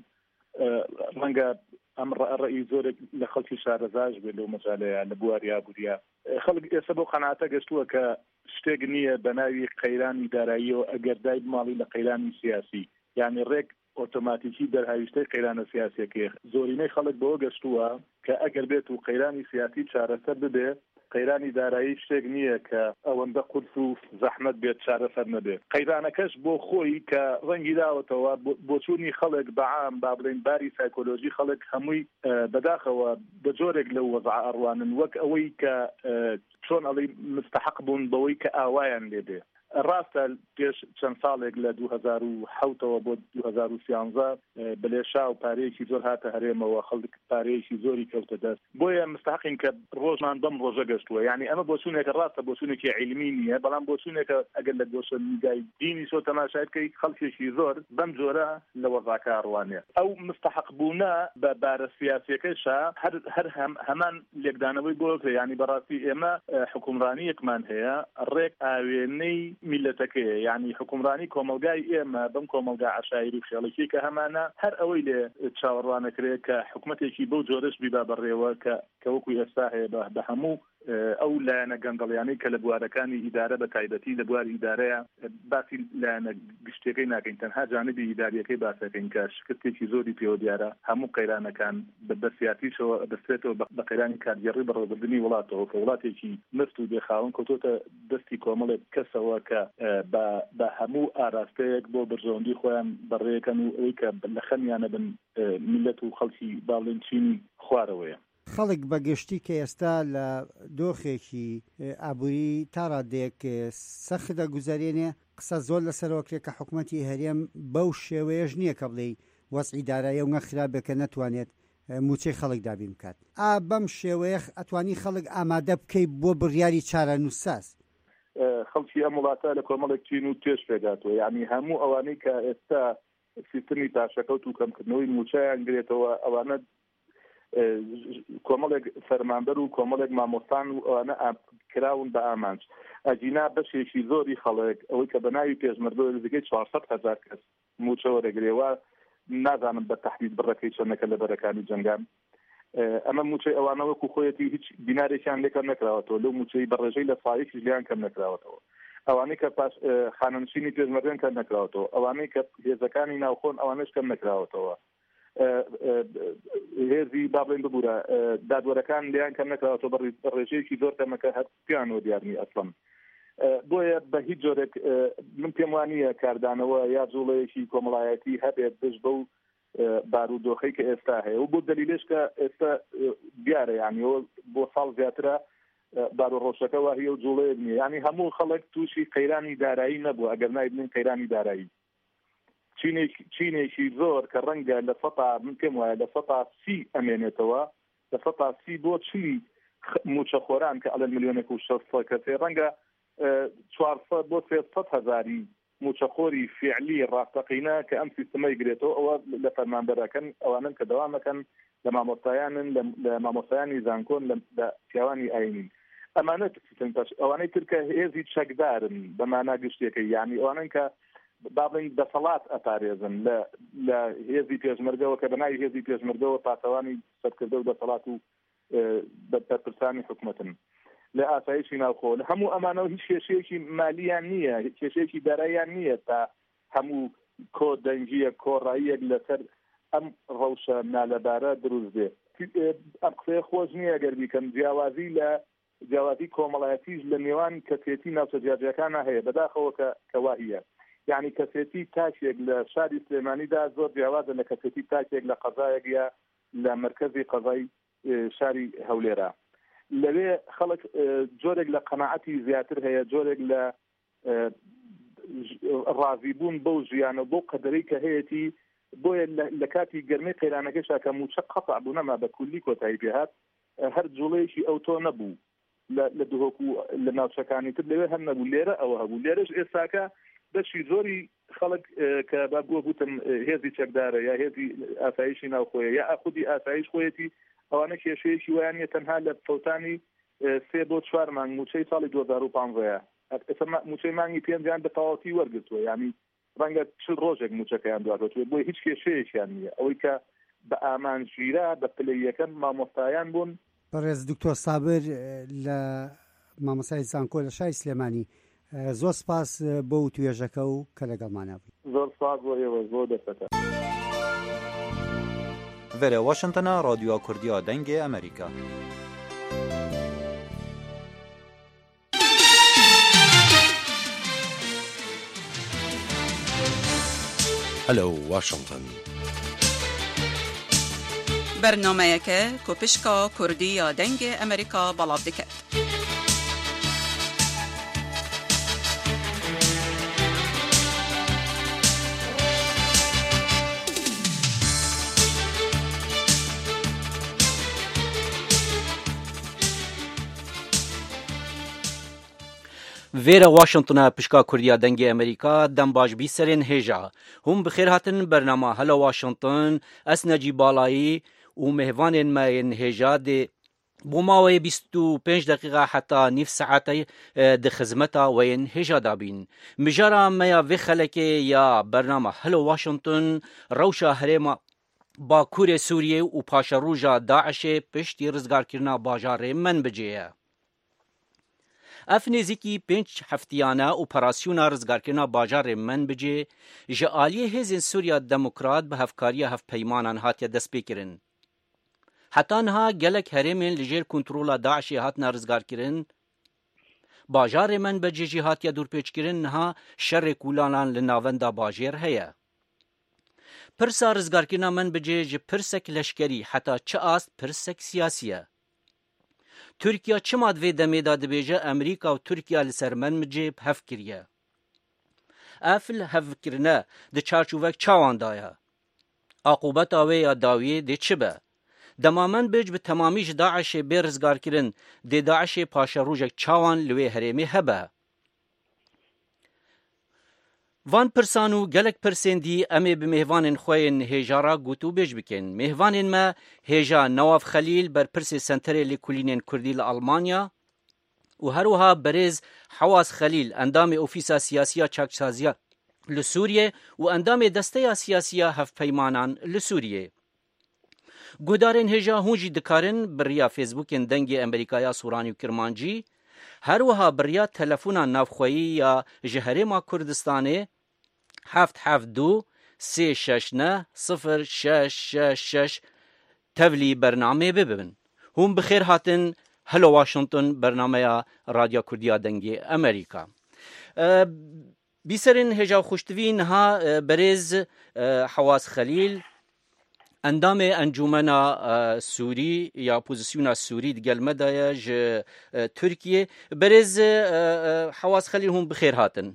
ڕەنگە ئەم ڕێی زۆرێک لە خەڵکی شارەزاش بێت لەو مەجالەیە لە بواری ئابووریە. خەڵک ئێستا بۆ قەناعەتە گەشتووە کە شتێک نییە بە ناوی قەیرانی داراییەوە ئەگەر دای بماڵی لە قەیرانی سیاسی یعنی ڕێک ئۆتۆماتیکی دەرهاویشتەی قەیرانە سیاسیەکە زۆرینەی خەڵک بەوە گەشتووە کە ئەگەر بێت و قەیرانی سیاسی چارەسەر ببێ قەیرانی دارایی شتێک نییە کە ئەوەندە قورس و زەحمەت بێت چارەسەر نەبێت. قەیرانەکەش بۆ خۆی کە ڕەنگی داوەتەوە بۆچوونی خەڵک بەعام با بڵێن باری سایکۆلۆژی خەڵک هەمووی بەداخەوە بە جۆرێک لەو وەزع ئەڕوانن وەک ئەوەی کە چۆن ئەڵێ مستحق بوون بەوەی کە ئاوایان لێبێ. ڕاستە پێش چەند ساڵێک لە دوو هەزار و حەوتەوە بۆ دوو هەزار و سیانزە بەلێشا و پارەیەکی زۆر هاتە هەرێمەوە خەڵک پارەیەکی زۆری کەوتە دەست بۆیە مستحقین کە ڕۆژمان بەم ڕۆژە گەشتووە یعنی ئەمە بۆچوونێکە ڕاستە بۆچوونێکی عیلمی نییە بەڵام بۆچوونێکە ئەگەر لە گۆشە میدیای دینی سۆ تەماشای بکەی خەڵکێکی زۆر بەم جۆرە لە وەزاکە ئەڕوانێ. ئەو مستحق بوونە بە بارە سیاسیەکەیشە هەر هەمان لێکدانەوەی بۆ یعنی بەڕاستی ئێمە حکومڕانیەکمان هەیە ڕێک ئاوێنەی میلەتەکەیە یعنی حکومڕانی کۆمەلگای ئێمە بەم کۆمەلگا عەشایری و خێڵەکی کە هەمانە هەر ئەوەی لێ چاوەڕوانەکرێت کە حکومەتێکی بەو جۆرەش بیبا بەڕێوە کە کە وەکوی ئێستا هەیە بە هەموو ئەو لایەنە گەندەڵیانەی کە لە بوارەکانی ئیدارە بە تایبەتی لە بواری ئیدارەیە باسی لایەنە گشتەکەی ناکەین تەنها جانبی ئیداریەکەی باسەکەین کە شکستێکی زۆری پێوە دیارە هەموو قەیرانەکان بە سیاسیشەوە دەستێتەوە بە قەیرانی کارگەڕی بەڕێوەبردننی وڵاتەوە کە وڵاتێکی مرد و بێخاوەن کەوتۆتە دەستی کۆمەڵێک کەسەوە کە بە هەموو ئاراستەیەک بۆ بەرژەوەندی خۆیان بەڕێەکەن و ئەوەی کە لە خەمیانە بن میلەت و خەڵکی باڵێن چینی خوارەوەیە. خەڵک بەگشتی کە ئێستا لە دۆخێکی ئابووری تا ڕادێک سەخدە گوزارێنێ قسە زۆر لەسەرەوەکرێت کە حکوومەتی هەرێم بەو شێوەیەش نییە کە بڵێ وەزعی دارایە و نەخرابێکە نەتوانێت موچەی خەڵک دابین بکات. ئا بەم شێوەیە ئەتوانی خەڵک ئامادە بکەیت بۆ بڕیاری چارە نووساس. خەڵکی ئەم وڵاتە لە کۆمەڵێک چین و توێش پێداتەوە یعنی هەموو ئەوانەی کە ئێستا سیستمی پاشەکەوت و کەمکردنەوەی موچەیان گرێتەوە ئەوانە کۆمەڵێک فەرمانبەر و کۆمەڵێک مامۆستان و ئەوانە کراون بە ئامانج ئەجینا بەشێکی زۆری خەڵک ئەوەی کە بە ناوی پێشمەردۆ نزیکەی چوارسەد هەزار کەس موچەوە دەگرێوە نازانم بە تەحدید بڕەکەی چەندەکە لە بەرەکانی جەنگان ئەمە موچەی ئەوانە وەکو خۆیەتی هیچ بینارێکیان لێکە نەکراوەتەوە لەو موچەی بەڕێژەی لە ساڵێکی لیان کەم نەکراوەتەوە ئەوانەی کە پاش خانەنشینی پێشمەردێن کەم نەکراوەتەوە ئەوانەی کە هێزەکانی ناوخۆن ئەوانەش کەم نەکراوەتەوە هێزی با بڵێن ببوورە دادوەرەکان لیان کەم نەکراوەتەوە بە ڕێژەیەکی زۆر کەمەکە هەر پیانەوە دیارنی ئەسڵەن بۆیە بە هیچ جۆرێک من پێم وانییە کاردانەوە یا جوڵەیەکی کۆمەڵایەتی هەبێت دژ بەو بارودۆخەی کە ئێستا هەیە و بۆ دەلیلش کە ئێستا دیارە یانیەوە بۆ ساڵ زیاترە بارۆڕۆشەکە وا هەیە و جوڵەیەک نییە ینی هەموو خەڵک تووشی قەیرانی دارایی نەبووە ئەگەر نایبنین قەیرانی دارایی چینێکی زۆر کە ڕەنگە لە سەتا من پێم وایە لە سەتا سی ئەمێنێتەوە لە سەتا سی بۆ چی موچەخۆران کە ئەڵەن ملیۆنێک و شەش سەد کەسێ ڕەنگە چوارسەد بۆ سێسەد هەزاری موچەخۆری فعلی ڕاستەقینە کە ئەم سیستەمەی گرێتەوە ئەوە لە فەرمانبەرەکەن ئەوانن کە دەوامەکەن لە مامۆستایانن لە مامۆستایانی زانکۆن لە پیاوانی ئاینین ئەمانە ئەوانەی ترکە هێزی چەکدارن بەمانا گشتێکەکە یعنی ئەوانن کە بابڵین دەسەڵات ئەپارێزن لە هێزی پێشمەرگەوە کە بەناوی هێزی پێشمەرگەوە پاسەوانی سەرکردە و دەسەڵات و بەرپرسانی حکومەتن لە ئاسایشی ناوخۆ لە هەموو ئەمانەوە هیچ کێشەیەکی مالیان نییە، کێشەیەکی داراییان نییە تا هەموو کۆ دەنگیە کۆڕاییەک لەسەر ئەم ڕەوشە نالەبارە دروست بێ. ئەم قسەیە خۆش نییە گەر بیکەن جیاوازی لە جیاوازی کۆمەڵایەتیش لە نێوان کەسێتی ناوچەجیاجەکانە هەیە بەداخەوە کەوا هەیە، یعنی کەسێتی تاکێک لە شاری سلێمانیدا زۆر جیاوازە لە کەسێتی تاکێک لە قەزایەک یا لە مرکزی قەزای شاری هەولێرە. لەوێ خەڵک جۆرێک لە قەناعەتی زیاتر هەیە، جۆرێک لە ڕازیبوون بەو ژیانە بۆ قەدەرەی کە هەیەی بۆیە لە کاتی گەرمەی قەیرانەکەشا کە موچە قەتع بوو نەما بە کولی کۆتایی پێهات هەر جوڵەیەکی ئەوتۆ نەبوو لە دهۆکو لە ناوچەکانی تر لەوێ هەر نەبوو، لێرە ئەوە هەبوو. لێرەش ئێستاکە بەشی زۆری خەڵک کە با بووە بوتن هێزی چەکدارە یا هێزی ئاسایشی ناوخۆیە یا ئاخودی ئاسایش خۆیەتی ئەوانە کێشەیەکی ویانە تەنها لە فەوتانی سێ بۆ چوار مانگ موچەی ساڵی دوو هەزار و پانزەیە موچەی مانگی پێنجیان بە تەواوەتی وەرگرتووە، یعنی ڕەنگە چل ڕۆژێک موچەکەیان دواتوێت بۆی هیچ کێشەیەکیان نییە. ئەوەی کە بە ئامانژیرە بە پلەیەکەن مامۆستایان بوون. بەڕێز دکتۆر سابر لە مامۆستای زانکۆ لە شای سلێمانی زۆر سپاس بۆ توێژەکە و کە لەگەڵمانە بووی. زۆر سپاس بۆ ئێوە زۆر دەستەکە. ڤێرە واشنگتنە رادیۆ کوردیا دەنگی ئەمریکا. هەلو واشنگتن. بەرنامەیەکە کۆپشکا کوردی یا دەنگی ئەمریکا بەڵاو دەکات. ویرە واشنگتنە پشکا کوردیا دەنگی ئەمریکا دەم باش بیسەرێن هێژا هەم بخێر هاتن بەرنامە هەلە واشنگتن ئەس نەجی باڵایی و مهوانên me yên hêja dê بۆ ماوەیە بیست و پێنج دقیقە حتا نیف سەعاتەی di xizmeta we yên hêja dabîn. Mijara me ya vê xelekê ya bernama Hello Washington rewşa herêma Bakurê Sûriyê û paşerûja Daişê piştî rizgarkirina bajarê Menbicê ye. Ev nêzîkî pênc heftiyane operasyona rizgarkirina bajarê Menbicê ji aliyê hêzên Sûriya Demokrat bi hevkariya hevpeymanan hatiye destpêkirin. Heta niha gelek herêmên li jêr kontrola Daişê hatine rizgarkirin. Bajarê Menbicê jî hatiye dûrpêçkirin niha şerê kulanan li navenda bajêr heye. Pirsa rizgarkirina Menbicê ji pirsek leşkerî heta çi ast pirsek siyasî ye. Türkiye çima divê demê da dibêje Amerîka û Türkiye li ser Menbicê hev kiriye. Ev hevkirine di çarçûvek çawan da ye. Aqûbeta wê ya dawiyê dê çi be? Dema Menbic bi temamî ji Daişê bê rizgarkirin dê Daişê paşerûjek çawan li wê herêmê hebe. Van pirsan û gelek pirsên dî em ê bi mêhvanên xwe yên hêjara gut û bêj bikin. Mêhvanên me hêja Nawaf Xelîl berpirsê Senterê Lêkolînên Kurdî li Almanya û herwiha berêz Hewaz Xelîl endamê ofîsa siyasiya çaksaziya li Sûriyê û endamê desteya siyasiya hevpeymanan li Sûriyê. Guhdarên hêja hûn jî dikarin biriya Facebookên dengê Amerîkaya Sûranî û Kirmancî herwiha biriya telefona navxweyî ya ji herêma Kurdistanê heft heft du sê şeş ne sıfır şeş şeş şeş tevlî bernamê bibin. Hûn bi xêr hatin Hello Washington bernameya Radyo Kurdiya Dengê Amerîka. Bîserên hêja xuştivî niha berêz Hewaz Xelîl endamê encûmena Sûrî ya pozisyona Sûrî digel me de ye ji Tirkiye berêz Hewaz Xelîl hûn bi xêr hatin.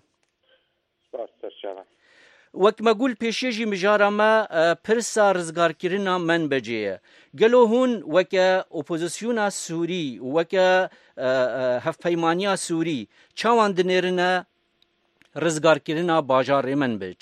Wek me gul pêşî jî mijara me pirsa rizgarkirina Menbicê ye. Gelo hûn weke opozisyona Sûrî û weke hevpeymaniya Sûrî çawan dinêrine rizgarkirina bajarê Menbic?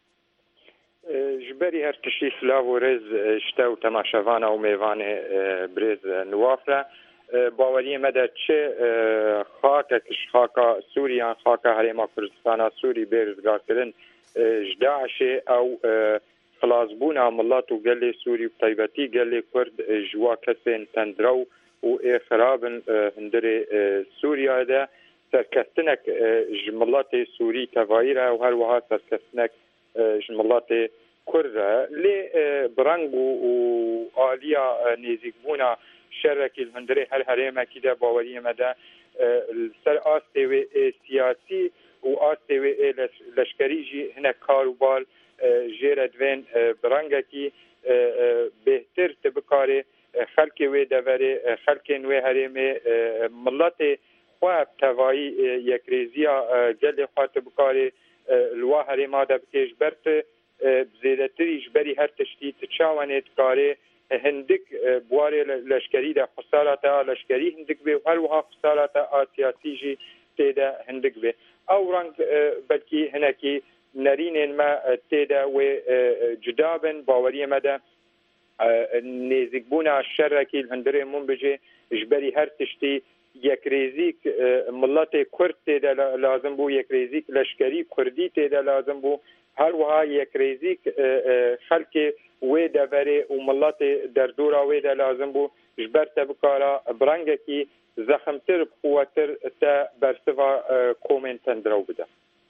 Ji berî her tiştî silav û rêz şte û temaşevana û mêvanê birêz Nawaf re baweriyê me de çi xakek ji xaka Sûriyan xaka herêma Kurdistana Sûrî bê rizgarkirin جداعش أو خلاصبونا ملات وقال سوري بطيبتي قال كرد جوا كسين تندرو وخراب هندري سوريا ده سركستنك جملات سوري تفايرة وهروها سركستنك جملات كرة لي برانغ وآلية نيزيكبونا شركي الهندري هر هريمة كده باورية مدى السر آستوي سياسي وآستوي لشكريجي هنا كاروبال جيرد وين برانغكي بهتر تبكاري خلقي وي دوري خلقي نوي هريمي ملاتي خواب تواي يكريزيا جل خواب تبكاري الوا هريما دا بكيش برت بزيدتري جبري هر تشتي تشاوانيت كاري هندك بواري لشكري دا خسارة لشكري هندك بي وهر وها خسارة سياسيجي تيدا هندك بي او رنگ بلكي هناكي نرين ما تيدا وجدابن باوري مدى نيزيكبونا الشركي الهندري منبجي جبري هر تشتي يكريزيك ملاتي كرد تيدا لازم بو يكريزيك لشكري كردي تيدا لازم بو هر وها يكريزيك خلقي ويدا بري وملاتي دردورا ويدا لازم بو جبرت بكارا برانجكي زخمتر بقوتر تا برسفا كومين تندرو بدا.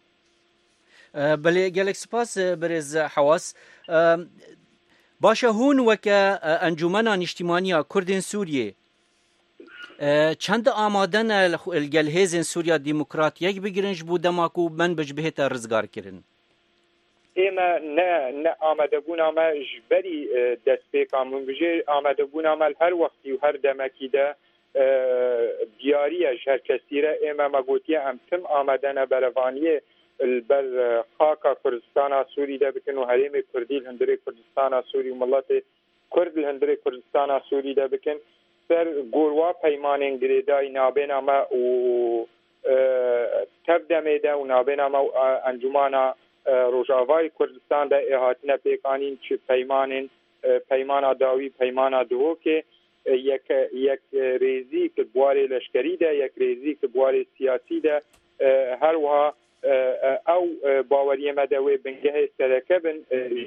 بله گلک سپاس برز حواس باشا هون وکا انجمنا نشتیمانیا کردین سوریه چند آمادن الگلهزن سوریا ديمقراط یک بگیرنش بودماکو من بجبهت رزگار کرن اما نه نه آماده بونا ما جبری دست پیکامون بجه آماده بونا ما هر وقتی و هر دمکی ده دیاریه هر کسی را اما مگوتی هم تم آمدن بروانیه البر خاکا کردستان سوری ده بکن و حریم کردی الهندری کردستان سوری و ملت کرد الهندری کردستان سوری ده بکن سر گوروا پیمانین گریدای نابینا ما و تبدمه ده و نابینا ما انجمانا روجاوای کردستان ده احاتنا پیکانین چه پیمانین پیمانا داوی پیمانا دو که یک یک ریزی که بواره لشکری ده یک ریزی که بواره سیاسی ده هر وها او باوری مدوی بنگه سرکبن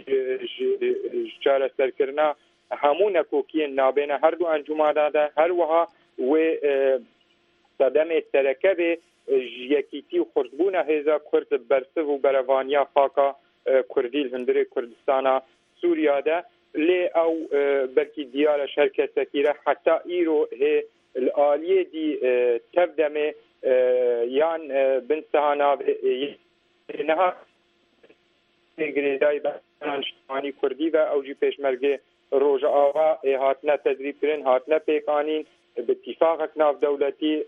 جاره سرکرنا همون کوکی نابین هر دو انجمانا ده هر وها و صدم سرکب یکیتی و خردبون هزا کرد برسه و بروانیا خاکا کردی الهندری کردستان سوریا ده لی او برکی دیار شرکت سکیره حتی ایرو هی الآلیه دی تبدمه یان بن سهانا نها گریدای بانشتمانی کردی و اوجی پیشمرگه روژ آوا هاتنا تدریب کرن هاتنا پیکانین به اتفاق ناف دولتی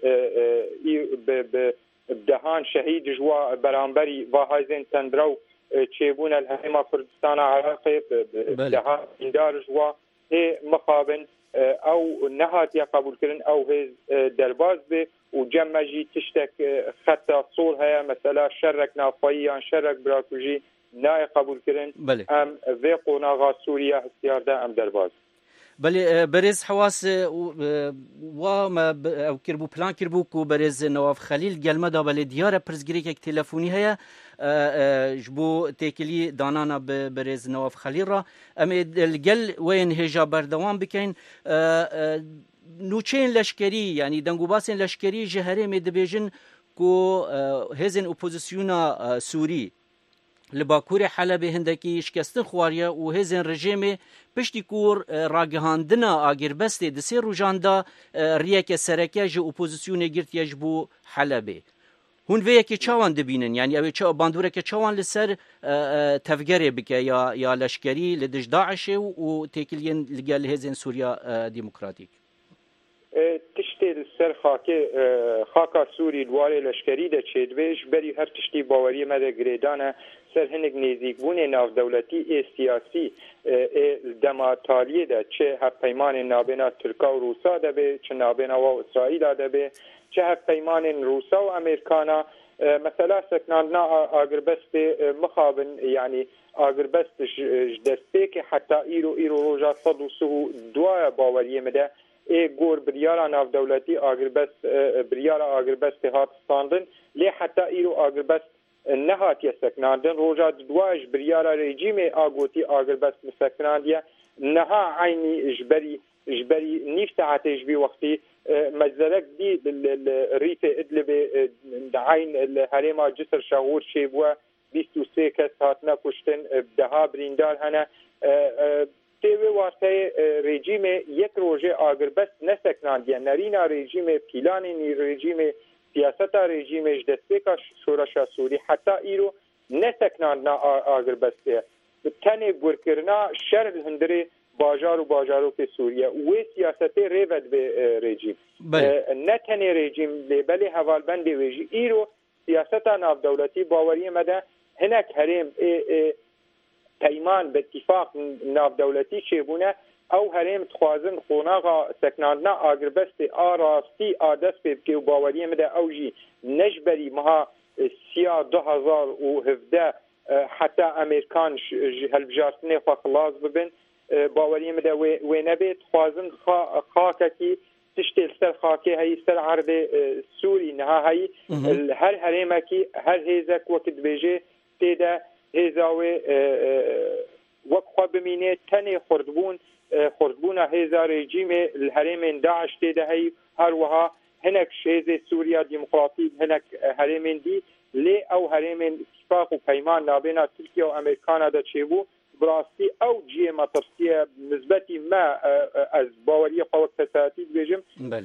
بدهان شهید جوا برانبری و هایزن تندرو چیبون الهیما کردستان عراقی بدهان اندار جوا هی مقابن او نهات یا قبول کرن او هیز درباز به و جمجی تشتك خطا صور هيا مثلا شرك نافيا شرك براكوجي ناي قبول كرن بله. ام فيقو ناغا سوريا اختيار ده ام درباز بله برز حواس و ما او كربو بلان كربو كو برز نواف خليل قال دا بله ديار برزگري كك تلفوني هيا جبو تيكلي دانانا برز نواف خليل را ام القل وين هجا بردوان بكين نوچین لشکری یعنی دنگوباسین لشکری جهره می دبیجن کو هزن اپوزیسیونا سوری لباکور حلب هندکی شکستن خواریا و هزن رژیم پشتی کور راگهاندنا آگربست دسی روجاندا ریک سرکه جو اپوزیسیون گرت یجبو حلب هون وی که چوان دبینن یعنی اوی چا باندوره که چوان لسر تفگره بکه یا یا لشکری لدج داعش و تکلین لگل هزن سوریا ديمقراطيك تشتي السر خاكي خاكا سوري الوالي لشكري ده تشيدويش بري هر تشتي باوري مدى غريدانا سر هنگ نيزيكبوني ناف دولتي اي سياسي اي دما تاليه ده چه هر پیمان نابنا تركا و روسا ده بي چه نابنا و اسرائيل ده بي چه هر پیمان روسا و امريكانا مثلا سكناندنا آگربست مخابن يعني آگربست جدسته که حتى ايرو ايرو روجا صد و سهو دوايا باوري مدى ای گور بریارا ناف دولتی آگربست بریارا آگربست هات ستاندن لی حتی ایرو آگربست نهاتیە سەکناندن ڕۆژا دواش بریارە ڕێژیمێ ئاگۆتی ئاگربەست سەکناندیە نەها عینی ژبەری ژبەری نیف ساعتێش بی وەختی مەجزەرەك دی ریفێ ئدلبێ عین هەرێما جسر شەغور شێبووە بیست و سێ کەس هاتنە کوشتن دەها بریندار هەنە تێوێ واسەیە ڕێژیمێ یەک ڕۆژێ ئاگربەست نەسەکناندیە نەرینا ڕێژیمێ پیلانێنی ڕێژیمێ سیاسەتا ڕێژیمێش دەستپێکا شۆرەشە سووری حتا ئیرۆ نەسەکناندنا ئاگربەستەیە تەنێ گورکردنا شەر هەندرێ باژار و باژارۆکێ سووریە وێ سیاسەتێ ڕێڤەت بێ ڕێژیم نەتەنێ ڕێژیم لێبەلێ هەواڵبەندێ وێژی ئیرۆ سیاسەتا ناودەوڵەتی باوەریە مەدە هەنێک هەرێم پەیمان بە اتفاق ناودەوڵەتی چێبوونە ئەو هەرێم تخوازن خۆناغا سەکناندنا ئاگربەستی ئاراستی ئادەست پێ بکێ و باوەریە مەدە ئەوژی نەژبەری مەها سیا دو هەزار و هەڤدە حتا ئەمریکان هەلبژارتنێ خوا خلاص ببن باوەریە مەدە وێ نەبێت خوازن خاکەکی تشتێ سەر خاکێ هەی سەر عەردێ سووری نەها هەی هەر هەرێمەکی هەر هێزەک وەکت بێژێ تێدە هێزاوێ وەک خوا بمینێت تەنێ خوردبوون خوردبوونە هێزا ڕێژیمێ هەرێمێن داعش تێدە هەی هەروەها هەنێک هێزێ سووریا دیموکراتی هەنێک هەرێمێن دی لێ ئەو هەرێمێن اتفاق و پەیمان نابێنە تورکیا و ئەمریکانە دەچێبوو براستی ئەو جیێ مەترسیە نسبەتی مە ئەز باوەریە خەوەک تەساتی بێژم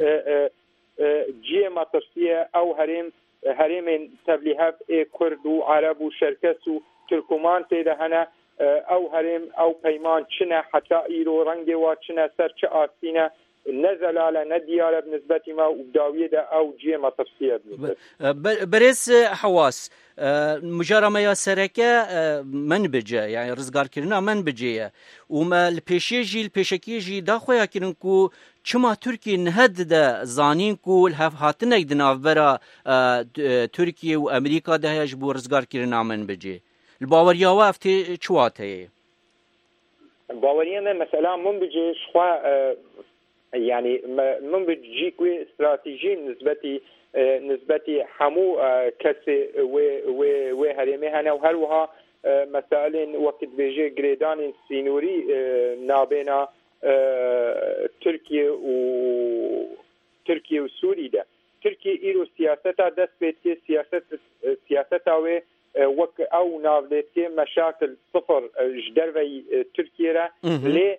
جیێ مەترسیە ئەو هەرێم هەرێمێن تەبلیغات کورد و عەرەب و شەرکەس و ترکمان تێدە هەنە ئەو هەرێم ئەو پەیمان چنە حتا ئیرۆ ڕەنگێ وا چنە سەر چ ئاستینە نەزەلالە نەدیارە بنسبەتی ما و داویەدا ئەو جیێ مەترسیە بەرێز حەواس مجارەمەیە سەرەکە من بجە یعنی ڕزگارکردنا من بجەیە ومە لە پێشێژی لە پێشەکێژی داخۆیاکردن و چما تورکی نهەددە زانین و هاتنێک دناوبەرە تورکیە و ئەمریکا دەهەیەش بۆ ڕزگارکردنا من بجێ باوەریاوە ئەفتێ چوات هەیە باوەریانە مەسەلا من بجێ شخوا يعني من بتجي كوي استراتيجي نسبتي نسبتي حمو كسي و و و هرمي هنا وهروها مسائل وقت بيجي جريدان سينوري نابينا تركيا و تركيا وسوريا ده تركيا إيرو سياستا دست بيتي سياسة سياستا و وك أو نافلتي مشاكل صفر جدروي تركيا ليه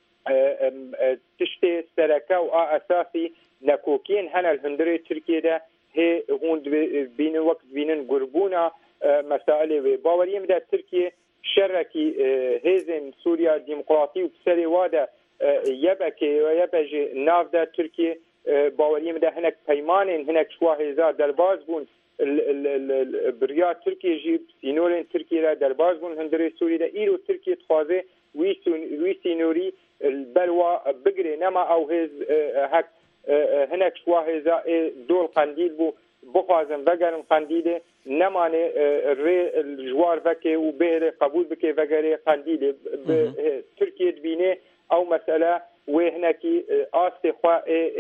تشتي سركا و اساسي نكوكين هنا الهندري تركيا ده هي هون بين وقت بينن قربونا مسائل باوري مدى تركيا شركي هيزن سوريا ديمقراطي وبسري وادا يبكي ويبجي نافدا تركيا باوري مدى هناك بيمانين هناك شوا هزار درباز بون بريا تركيا جيب سينورين تركيا درباز بون هندري سوريا ده ايرو تركيا تخوازي وي سينوري البلوى بقري نما او هز هك هناك شوا هزا دول قنديل بو بخوازن وگرن قنديل نمانه الجوار وكي وبهر قبول بكي وگري قنديل تركيا دبينه او مسألة وهناكي آستي خوا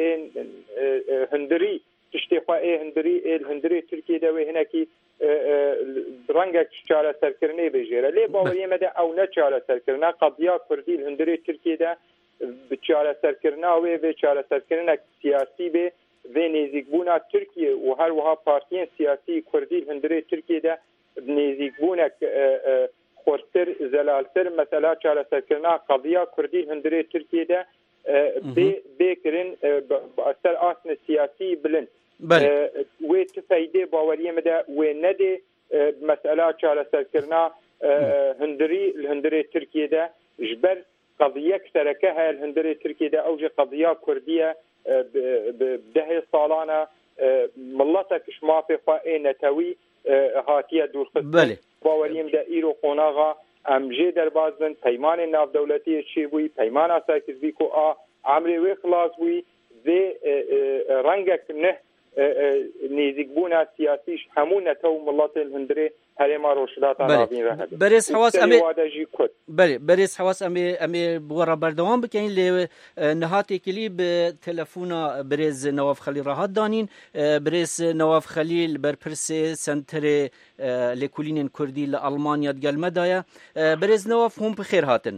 هندري تشتي خوا هندري الهندري تركيا ده وهناكي رنگك چاره سرکرنی بجیره لی باوری مده او نه چاره سرکرنا قضیه کردی الهندری ترکیه ده چاره سرکرنا و به چاره سرکرنا سیاسی به و نزدیکبونا ترکیه و هر وها پارتیان سیاسی کردی الهندری ترکیه ده نزدیکبونا خورتر زلالتر مثلا چاره سرکرنا قضیه کردی الهندری ترکیه ده بکرن اثر آسن سیاسی بلند و تفایده باوری مده و نده مسئله چاره سرکرنا هندری الهندری ترکیه ده جبر قضیه سرکه های الهندری ترکیه ده اوج قضیه کردیه ده سالانه ملتکش مافی خواه نتوی هاتیه دورخصه باوری مده ایرو قوناغا امجه در بازن پیمان ناف دولتی چی بوی پیمان ساکز بی کو آ عمری وی خلاص بوی و رنگک نه نزیکبوونا سیاسیش هەموو نەتەو وڵاتên هەندێ هەرێما ڕۆژهڵاتان ڕابین ڕەهەبێ بەرز حواس ئەمێ وادەژی کورد بەێ بەرز حواس ئەمێ ئەمێ بوەڕە بەردەوام بکەین لێ نەهاتێکلی بە تەلەفۆنا برێز نەواف خەلیل ڕاهات دانین برێز نەواف خەلیل بەرپرسێ سنتەرێ لێکولینên کوردی لە ئەڵمانیا گەلمەدایە برێز نەواف هۆم بخێر هاتن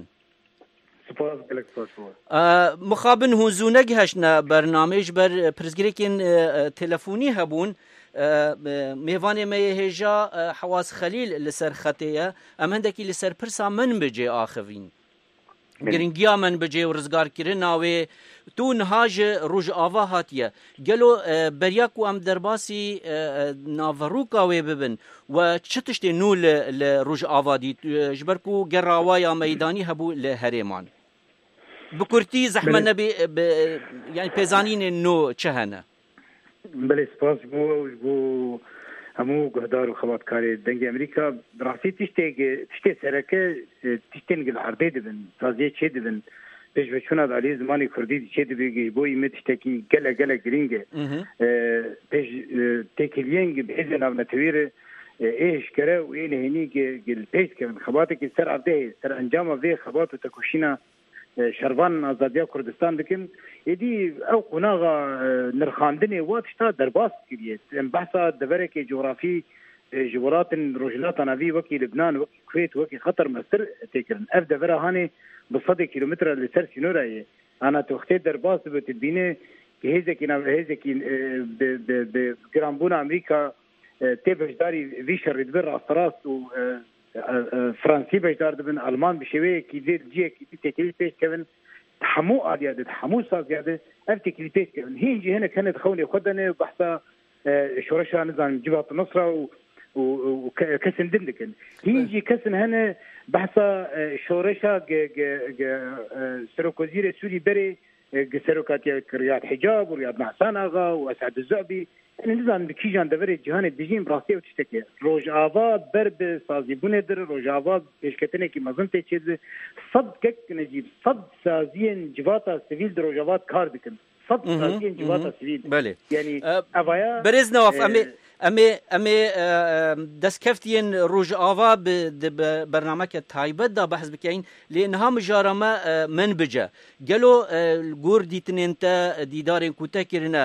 مخابن هون زوو نەگەهشتە بەرنامەیش بەر پرسگirêkên تەلەفۆنی هەبوون میوانê me yê hêja Hewas Xelîl li ser xetê ye em hindekî li ser pirsa min bicê axivîn giringiya min bicê û rizgarkirina wê tu niha ji Rojava hatiye gelo beriya ku em derbasî naverûka wê bibin we çi tiştê nû li Rojava dît ji ber ku gerrawaya meydanî hebû li herêman bi kurtî zehme nebê yani pêzanînên nû çi hene بله سپاس بو بو همو گهدار و خباتکاری دنگ امریکا راستی تشتی تشتی سرکه تشتین گل عرضه دبن تازیه چه دبن پیش بچونا دالی زمانی کردی چه دبیگی بوی می تشتکی گله گله گرینگه پیش تکلینگ بیزن او نتویر ایش کره و این هنی گل پیش که خباته که سر عرضه سر انجام وی خبات و تکوشینا شروان آزادیا کردستان دکن ایدی او قناغا نرخاندنی واتشتا درباس کریه بحثا دبرک جغرافی جورات روجلات ناوی وکی لبنان وکی کویت وکی خطر مستر تکرن اف دبره هانی بصد کیلومتر لسر سینورایه انا توختی درباس بتبینه که هزکی نو هزکی بگرانبون امریکا تبجداری ویشر ردبر راستراست و فرانسی بجدار دبن آلمان بشوی کی دیر جیه کی تکلیف پیش کردن تحمو آلیاده تحمو سازیاده اف تکلیف پیش کردن هینجی هنه کنه خونی خودنه بحثا شورشا نظام جبهة النصرة وكسن دندكن هینجی کسن هنه بحثا شورشا سروک وزیر سوری بری سروکات رياض حجاب ورياض محسن آغا واسعد الزعبي نظام بكيجان دبر جهان بيجين براسي وتشتكي روجافا برب سازي بندر روجافا بيشكتنه كي مزن تشيد صد كك نجيب صد سازين جواتا سيفيل روجافات كار دكن صد سازين جواتا سيفيل بله يعني افايا برز نواف امي امي امي دسكفتين روجافا ببرنامج تايبت دا بحث بكاين لانها مجارمه من بجا قالوا الجور ديتننتا ديدارين كوتاكرنا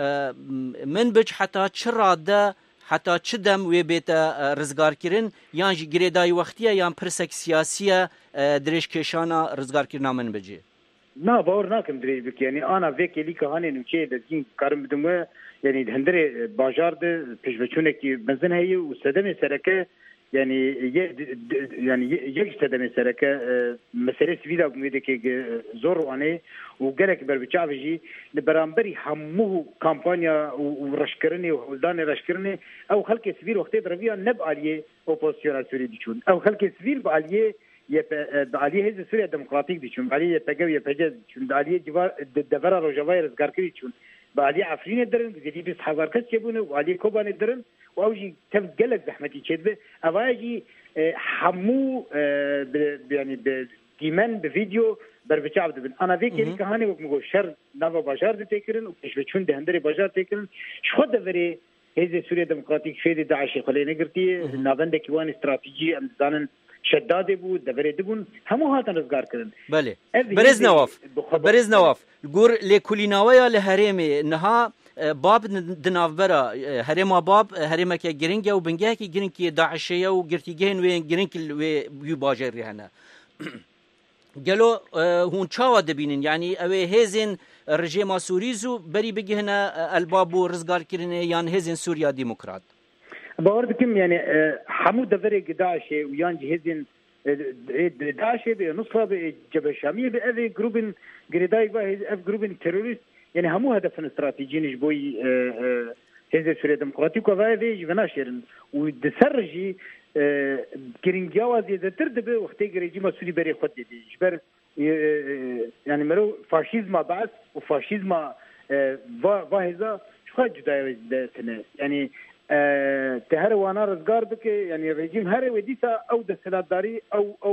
من بج حتى چراده حتى چدم وی بیت رزگار کرن یان جی گریدای وقتیه یان پرسک سیاسیه درش کشانا رزگار کرنا من بجی نه باور ناکم درش بک یعنی انا وکیلی کهانه نوچه دین کارم بدم یعنی هندره بازار ده پیش بچونه کی بنزن هي و صدمه سرکه يعني يعني يجي تدمي سركه مسألة سويدا بميدك زوروانه وقالك بربيتشافجي لبرامبري همو كامبانيا ورشكرني وهولدان رشكرني او خلق سفير وقت دربيا نب عليه اوبوزيشنال سوري ديشون او خلق سفير بعليه بعليه هز سوريا ديمقراطيك ديشون بعليه تجاوي بجاز ديشون بعليه جوار دفرا روجاوي رزقاركي ديشون بعليه عفرين درن زيدي بس حزار كس يبونه وعليه كوبان درن واوجي تفجلك زحمتي كذبه اواجي حمو يعني بديمن بفيديو بربچا بدن انا ذيك اللي كهاني ومغو شر نافا بازار تكرن وكش بچون ده هندري بازار تكرن شو دوري هذه سوريا ديمقراطيك في داعش خلينا قرتي نافنده كوان استراتيجي ام زانن شداد بود دبره دبون همو هاتن رزگار کردن بله برز نواف برز نواف گور لکولیناویا لهرمی نها باب دنافبرا هرما باب هرما که گرینگ و بنگه که گرینگ که داعشیه و گرتیگهن و گرینگ و یو باجر هنه گلو هون چاوا دبینن یعنی اوه هزین رژیم سوریزو بری بگهنه البابو رزگار کرنه یان هزین سوریا ديمقراط باور دكم يعني حمود دفري داعش ويان جهزين داعش بنصرة بجبهة الشامية بأذي جروبين جريداي بأف جروبين تيروريست يعني همو هدف استراتيجي نجبوي هذا سوريا ديمقراطيك وهذا جبناشيرن ودسرجي كرينجاوا زي تردبه وقتي رجيم سوري بري خد دي جبر يعني مرو فاشيزم بعث وفاشيزم واهزا شو جداي سنه يعني تهر وانا رزگار بك يعني رژیم هر ودیسا او د سلاداری او او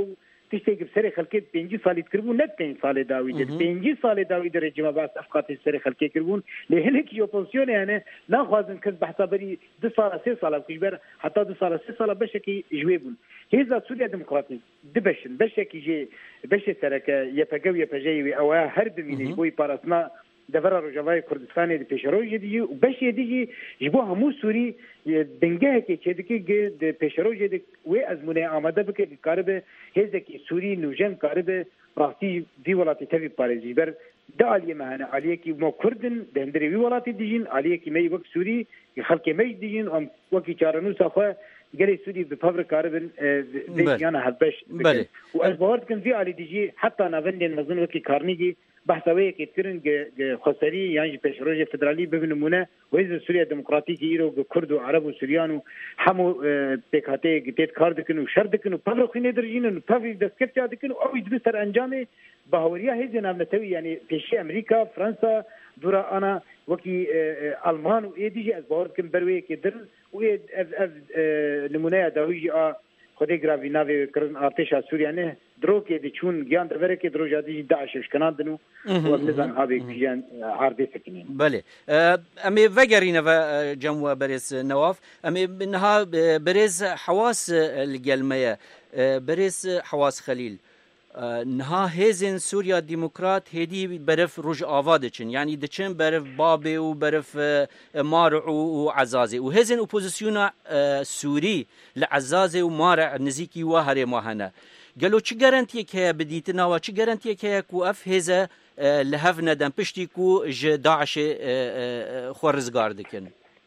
تشتێک سەری خەڵکێت پێنج ساڵی کردبوو نەک پێنج ساڵێ داوی دێت پێنج ساڵێ داوی دە ڕێجیمە باس ئەفقاتی سەری خەڵکێ کردبوون لێ هەلێکی ئۆپۆزیسیۆنیانە ناخوازن کەس بە حسابەری دو ساڵە سێ ساڵە کوژبەر حتا دو ساڵە سێ ساڵە بەشێکی ژوێ بوون هێزا سووریا دموکراتیک دبەشن بەشێکی ژێ بەشێ سەرەکە یەپەگە و یەپەژەیوی ئەوە هەر ببینی بۆی پاراستنا دەڤەرە ڕۆژاوای کوردستانی پێشەڕۆژی دیجی و بەشێ دیجی ji bo hemû Sûrî dingehekê çêdikê pêşerojê wê ezmûnê amade bike dikaribe hêzekî Sûrî nûjen karibe rastî vî welatê tevî parêzî ber de aliyê me hene aliyekî mo Kurdin di hindirê wî welatê dijîn aliyekî me wek Sûrî xelkê me dijîn em wekî çarenûsa xwe gelê Sûrî bi pev karibin vê yana hevbeş bikin û ez bawer dikim vî alî dijî heta navendên mezin wekî karnîgî بحثوية كتيرن خسري يعني بشروج فدرالي ببن منا وإذا سوريا ديمقراطية إيرو كرد وعرب وسوريان وحمو بكاتي جتيت كاردكن وشردكن وبابرخين درجين وبابي دسكتة دكن أو يدبستر أنجامه بهوريا هذي نعم نتوي يعني في شيء أمريكا فرنسا دورا أنا وكي ألمان وإيديجي أزبارد كم بروي كدر وإيد أف أف نمونة داويجي آ خدي جرافي نافي كرن أرتشا سوريا نه دروكي دي چون جيان دبركي دروجا دي داعش شكناندنو ومنزان هابي جيان عارضي سكنين بله امي وگرينا و جموا بريز نواف امي منها بريز حواس الجلميه بريز حواس خليل نها هزن سوريا ديمقراط هدي برف رج آوادچن يعني دچن برف بابي و برف مارع و عزازي و هزن اوبوزيسيونا سوري لعزازي و مارع نزيكي و هري ماهنا قالوا چی گارانتیه که بدیتنا و چی گارانتیه که کو اف هزه لهف ندن پشتی کو ج داعش خورزگار دکن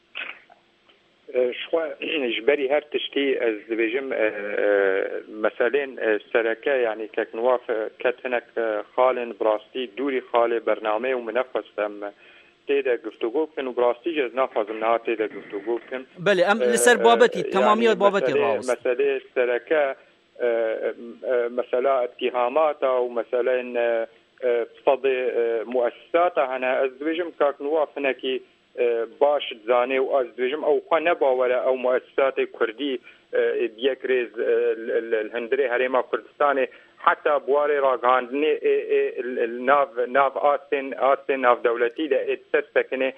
شخوا جبري هر تشتي از بيجم مثلا سركه يعني كنواف كتنك خالن براستي دوري خاله برنامه ومنفذ تم تيدا گفتگو کن و براستی جز نخوازم نه تيدا گفتگو کن بله ام لسر بابتي تمامیت بابتي راوس مسألة سركه مثلا اتهامات او مثلا تصدي مؤسساتها هنا ازدواجم كاكنوا فنكي باش تزاني وازدواجم او قنبا ولا او مؤسسات كردي بيكريز الهندري هريما كردستاني حتى بواري راغاندني الناف ناف آستين آستين ناف دولتي ده اتسسكني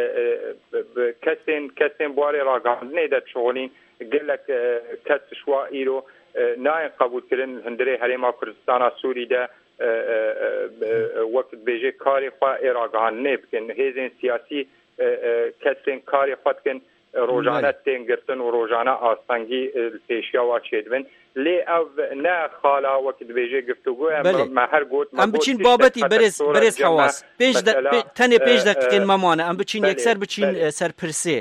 كسين كسين بواري راغاندني ده شغلين قال لك كس شوا ايرو ناين قبول كرن هندري هريما كردستان سوري ده وقت بيجي كاري خوا إراغان نبكن هزين سياسي كسين كاري خاتكن روجانا تنگرتن و روجانا آستانگی الپیشیا و چیدون لی او نه خالا وقت بيجي گفتگو ما هر گوت ام بچین بابتی برز برز حواس پیش تنه پیش دقیقین مامانه ام بچین یکسر بچین سرپرسه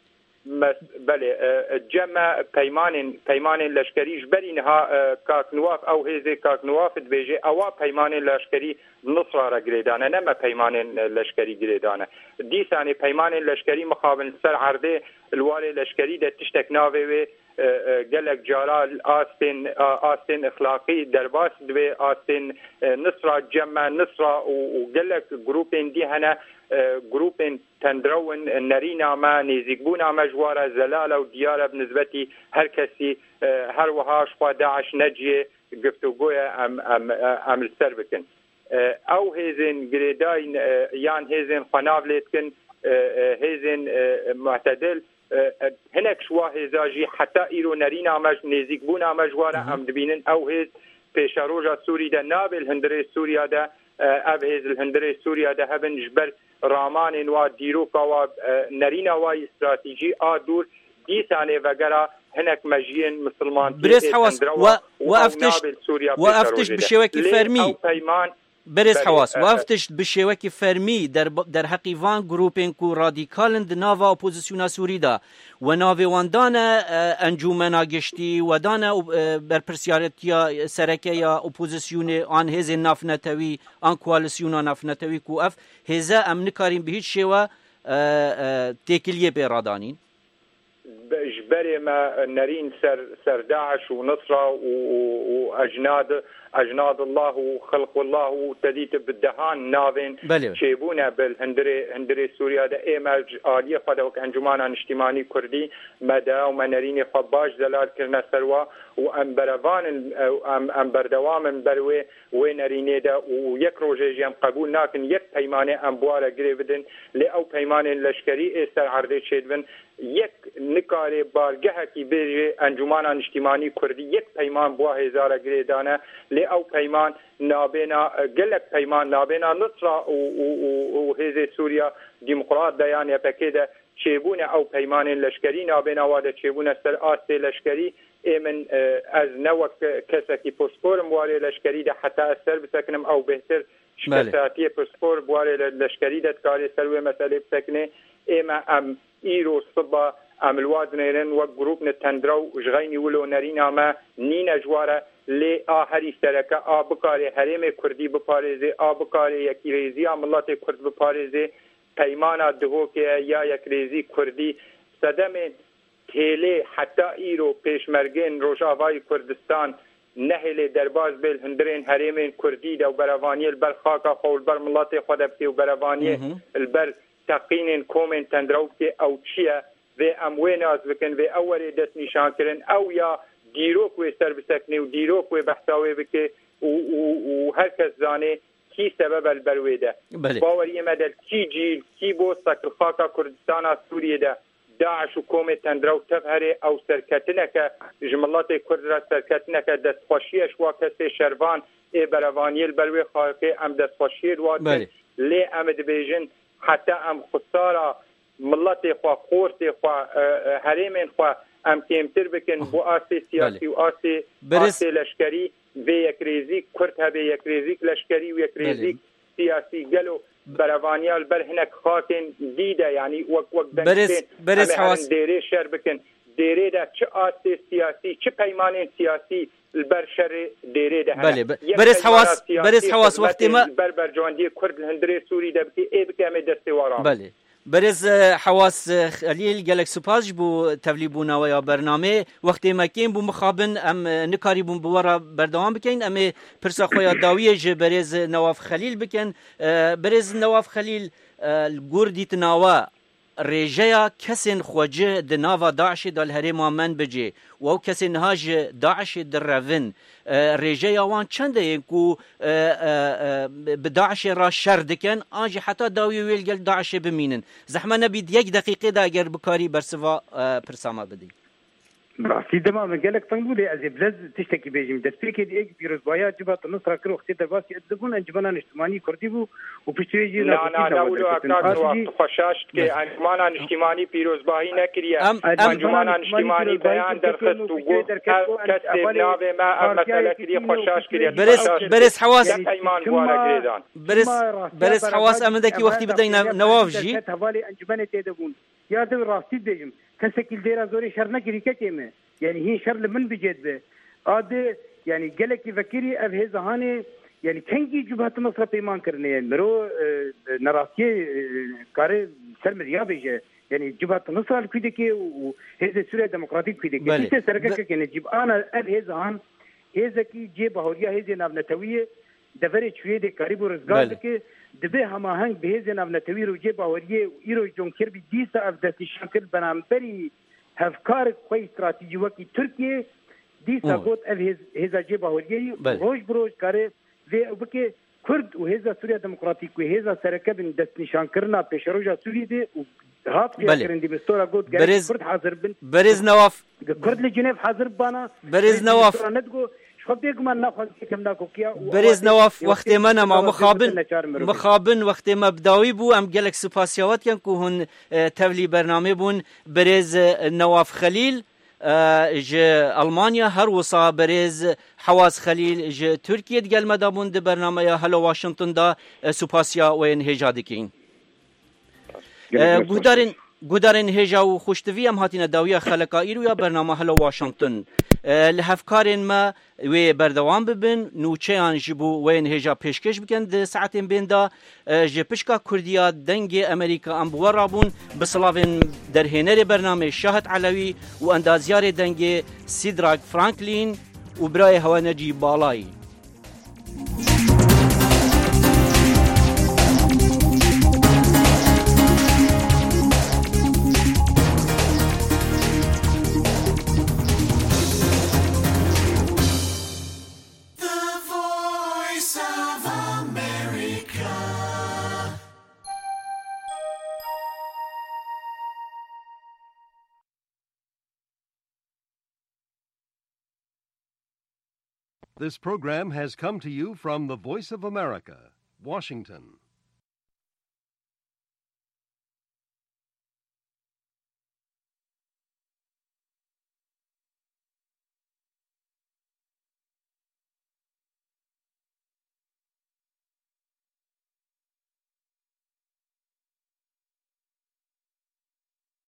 بله جمع پیمان پیمان لشکری جبری نها کاکنواف او هزه کاکنواف دبیجه او پیمان لشکری نصر را گریدانه نما پیمان لشکری گریدانه دیسانی پیمان لشکری مخابن سر عرضه الوالي لشکری ده تشتک ناوه و گلک جارال آستین آستین اخلاقی درباس دوی آستین نصر جمع نصر و گلک گروپین دی هنه جروب تندرون نرينا ما نيزيقبونا مجوارة زلالة وديارة بالنسبة هر كسي هر وهاش داعش نجي قفتوقوية أم, أم, أم السربكن أو هيزن قريداين يان هيزن خنابلتكن هيزن معتدل هناك شوا هيزاجي حتى إيرو نرينا مج نيزيقبونا مجوارة أم دبينن أو هيز بيشاروجا سوري دا نابل هندري سوريا دا أبهز الهندري سوريا ده هبن جبر رامان و ديروكا و نرينا و استراتيجي آدور دي سانه وغيرها هناك مجين مسلمان بريس حواس و وافتش وافتش بشوكي فرمي بريس حواس وافتش بشوكي فرمي در در حقيقان جروبين كو راديكالند نافا اوبوزيسيونا سوريدا و ناویواندان انجومنا گشتی و دانا برپرسیارتیا سرکه اپوزیسیون آن هز نافنتوی آن کوالسیون نافنتوی کو اف هزا ام نکاریم به هیچ شیوه تکلیه به رادانین جبري ما نرين سر سر داعش ونصرة وأجناد أجناد الله وخلق الله وتديت بالدهان نافين شيبونا بالهندري هندري سوريا دا إيما آلية خدوك أنجمانا اجتماعي كردي مدى ومنريني خباش زلال كرنا سروا وأم برفان أم بردوام بروي ونريني دا ويك روجيجيام قبول ناكن يك بيماني أم بوارا قريبدن لأو بيماني لشكري إستر عرضي شيدبن یک نکاره بارگه کی بیجه انجمن اجتماعی کردی یک پیمان با هزار گریدانه لی او پیمان نابینا گلک پیمان نابینا نصر و هزه سوریا دموکرات دیانه پکیده چیبونه او پیمان لشکری نابینا واده چیبونه سر آسته لشکری ایمن از نوک کسکی پسپور مواره لشکری ده حتی اثر بسکنم او بهتر شکساتی پسپور مواره لشکری ده کاری سروی مسئله بسکنه ایما ام ایرو صبا ام الوازنيرن وجروب نتندرو جغيني ولو نرينا ما نينا جوارا لي آهري سركا آبكاري هرم كردي بپاريزي آبكاري يكيريزي عملات كرد بپاريزي پیمانا دهوكي يا يكريزي كردي صدم تيلي حتى ايرو پیشمرگين روجاواي كردستان نهل درباز بيل هندرين هرمين كردي دو برافاني البرخاكا خول بر ملات خدبتي وبرافاني البر تقین کومن تندرو که او چیه و اموین از بکن و اولی دست نشان کرن او یا دیروک و سر بسکنی و دیروک و بحثاوی بکه و هر کس زانه کی سبب البرویده باوری مدل کی جیل کی بوستک الخاکا کردستان سوریه ده داعش و کومن تندرو تفهره او سرکتنک جملات کرد را سرکتنک دست خوشیش و کسی شروان ای بروانی البروی خواهی ام دست خوشی واده لی امد بیجن حتى ام خسارة ملتي خوا خورتي خوا هريمين خوا ام كيمتر بكن بو آسي سياسي و آسي آسي لشكري في يكريزيك كرتها في يكريزيك لشكري و يكريزيك سياسي قالوا برافانيا البر هناك خاكن ديدة يعني وق وق برز برز حواس ديري شر بكن ديري دا چه آسي سياسي چه پیمانين سياسي البر شر ديري ده بله برز حواس برز حواس وقت ما البر برجواندي كرد الهندري سوري ده بكي اي بكامي دستي ورام بله برز حواس خلیل گلک سپاس بو تبلیبونا و یا برنامه وقتی مکین بو مخابن ام نکاری بو بورا بردوام بکن ام پرسا خویا داویه ج برز نواف خلیل بکن برز نواف خلیل الگوردی تناوا رجاء كسن خوجه د ناوا داعش دال هرم من بجي و كسن هاج داعش درفن رجاء وان چند يكو بداعش را شردكن اجي حتى داوي ويل داعش بمينن زحمه نبي یک دقيقه دا اگر بكاري برسوا برسامه بدي راسي دما من قالك تنقولي از بلز تشتكي بيجي دستيك دي اك بيروز بايا جبات النصر كرو اختي دباسي ادبون انجمنا اجتماعي كردي بو وبيجي لا لا لا ولو اكاد وقت خشاشت كي انجمنا اجتماعي بيروز باهي نكريا انجمنا اجتماعي بيان درخست وقو كسب نابه ما مثلا كري خشاش كري برس برس حواس برس برس حواس امدكي وقتي بدينا نوافجي حوالي انجمنا تدبون يا دو راسي بيجم كسكيل ديرا زوري شرنا كريكتيمه يعني هي شر من بجد به عاد يعني قالك فكري اب هي زهاني يعني كنجي جبهه مصر بيمان كرني مرو نراسيه كاري سلم ديابه يعني جبهه مصر الكيدكي وهي سوريا ديمقراطيك كيدكي انت سركك كان جيب انا اب هي زهان هي زكي جيب هوريا هي زينب نتويه دفري شويه دي قريب رزقار دكي دبه هما هنگ به زينب نتويه وجيب هوريا ايرو جونكر بي ديسا اف دتي شكل بنامبري هفکار خوی استراتژی وکی ترکیه دیسا گوت اف هز هزا جبه هولیه روش بروش کاره و بکی کرد و هزا سوریا دموکراتیک و هزا سرکبن دست نشان کرنا پیش روجا سوریه دی و هات کرن دی بستورا گوت برز کرد حاضر بن برز نواف کرد لجنیف حاضر بانا برز نواف برز نواف وقت ما مع مخابن مخابن وقت ما بداوي بو ام جلك سپاسيات كان كو هن تولي برنامه بون برز نواف خليل ج المانيا هر وصا برز حواس خليل ج تركيا دجال مدابون د برنامه يا هلو واشنطن دا سپاسيا وين هجادكين گودارن گودارên hêja û xuştivî em hatine dawiya xeleka îro ya bername hela Washington. Li hevkarên me wê berdewam bibin, nûçeyan ji bo wên hêja pêşkeş bikin di saetên bên de ji pişka Kurdiya dengê Amerîka em bi we rabûn bi silavên derhênerê bernamê Şahet Elewî û endaziyarê dengê Sidrak Franklin û birayê Hewenecî Balayî. This program has come to you from the Voice of America, Washington.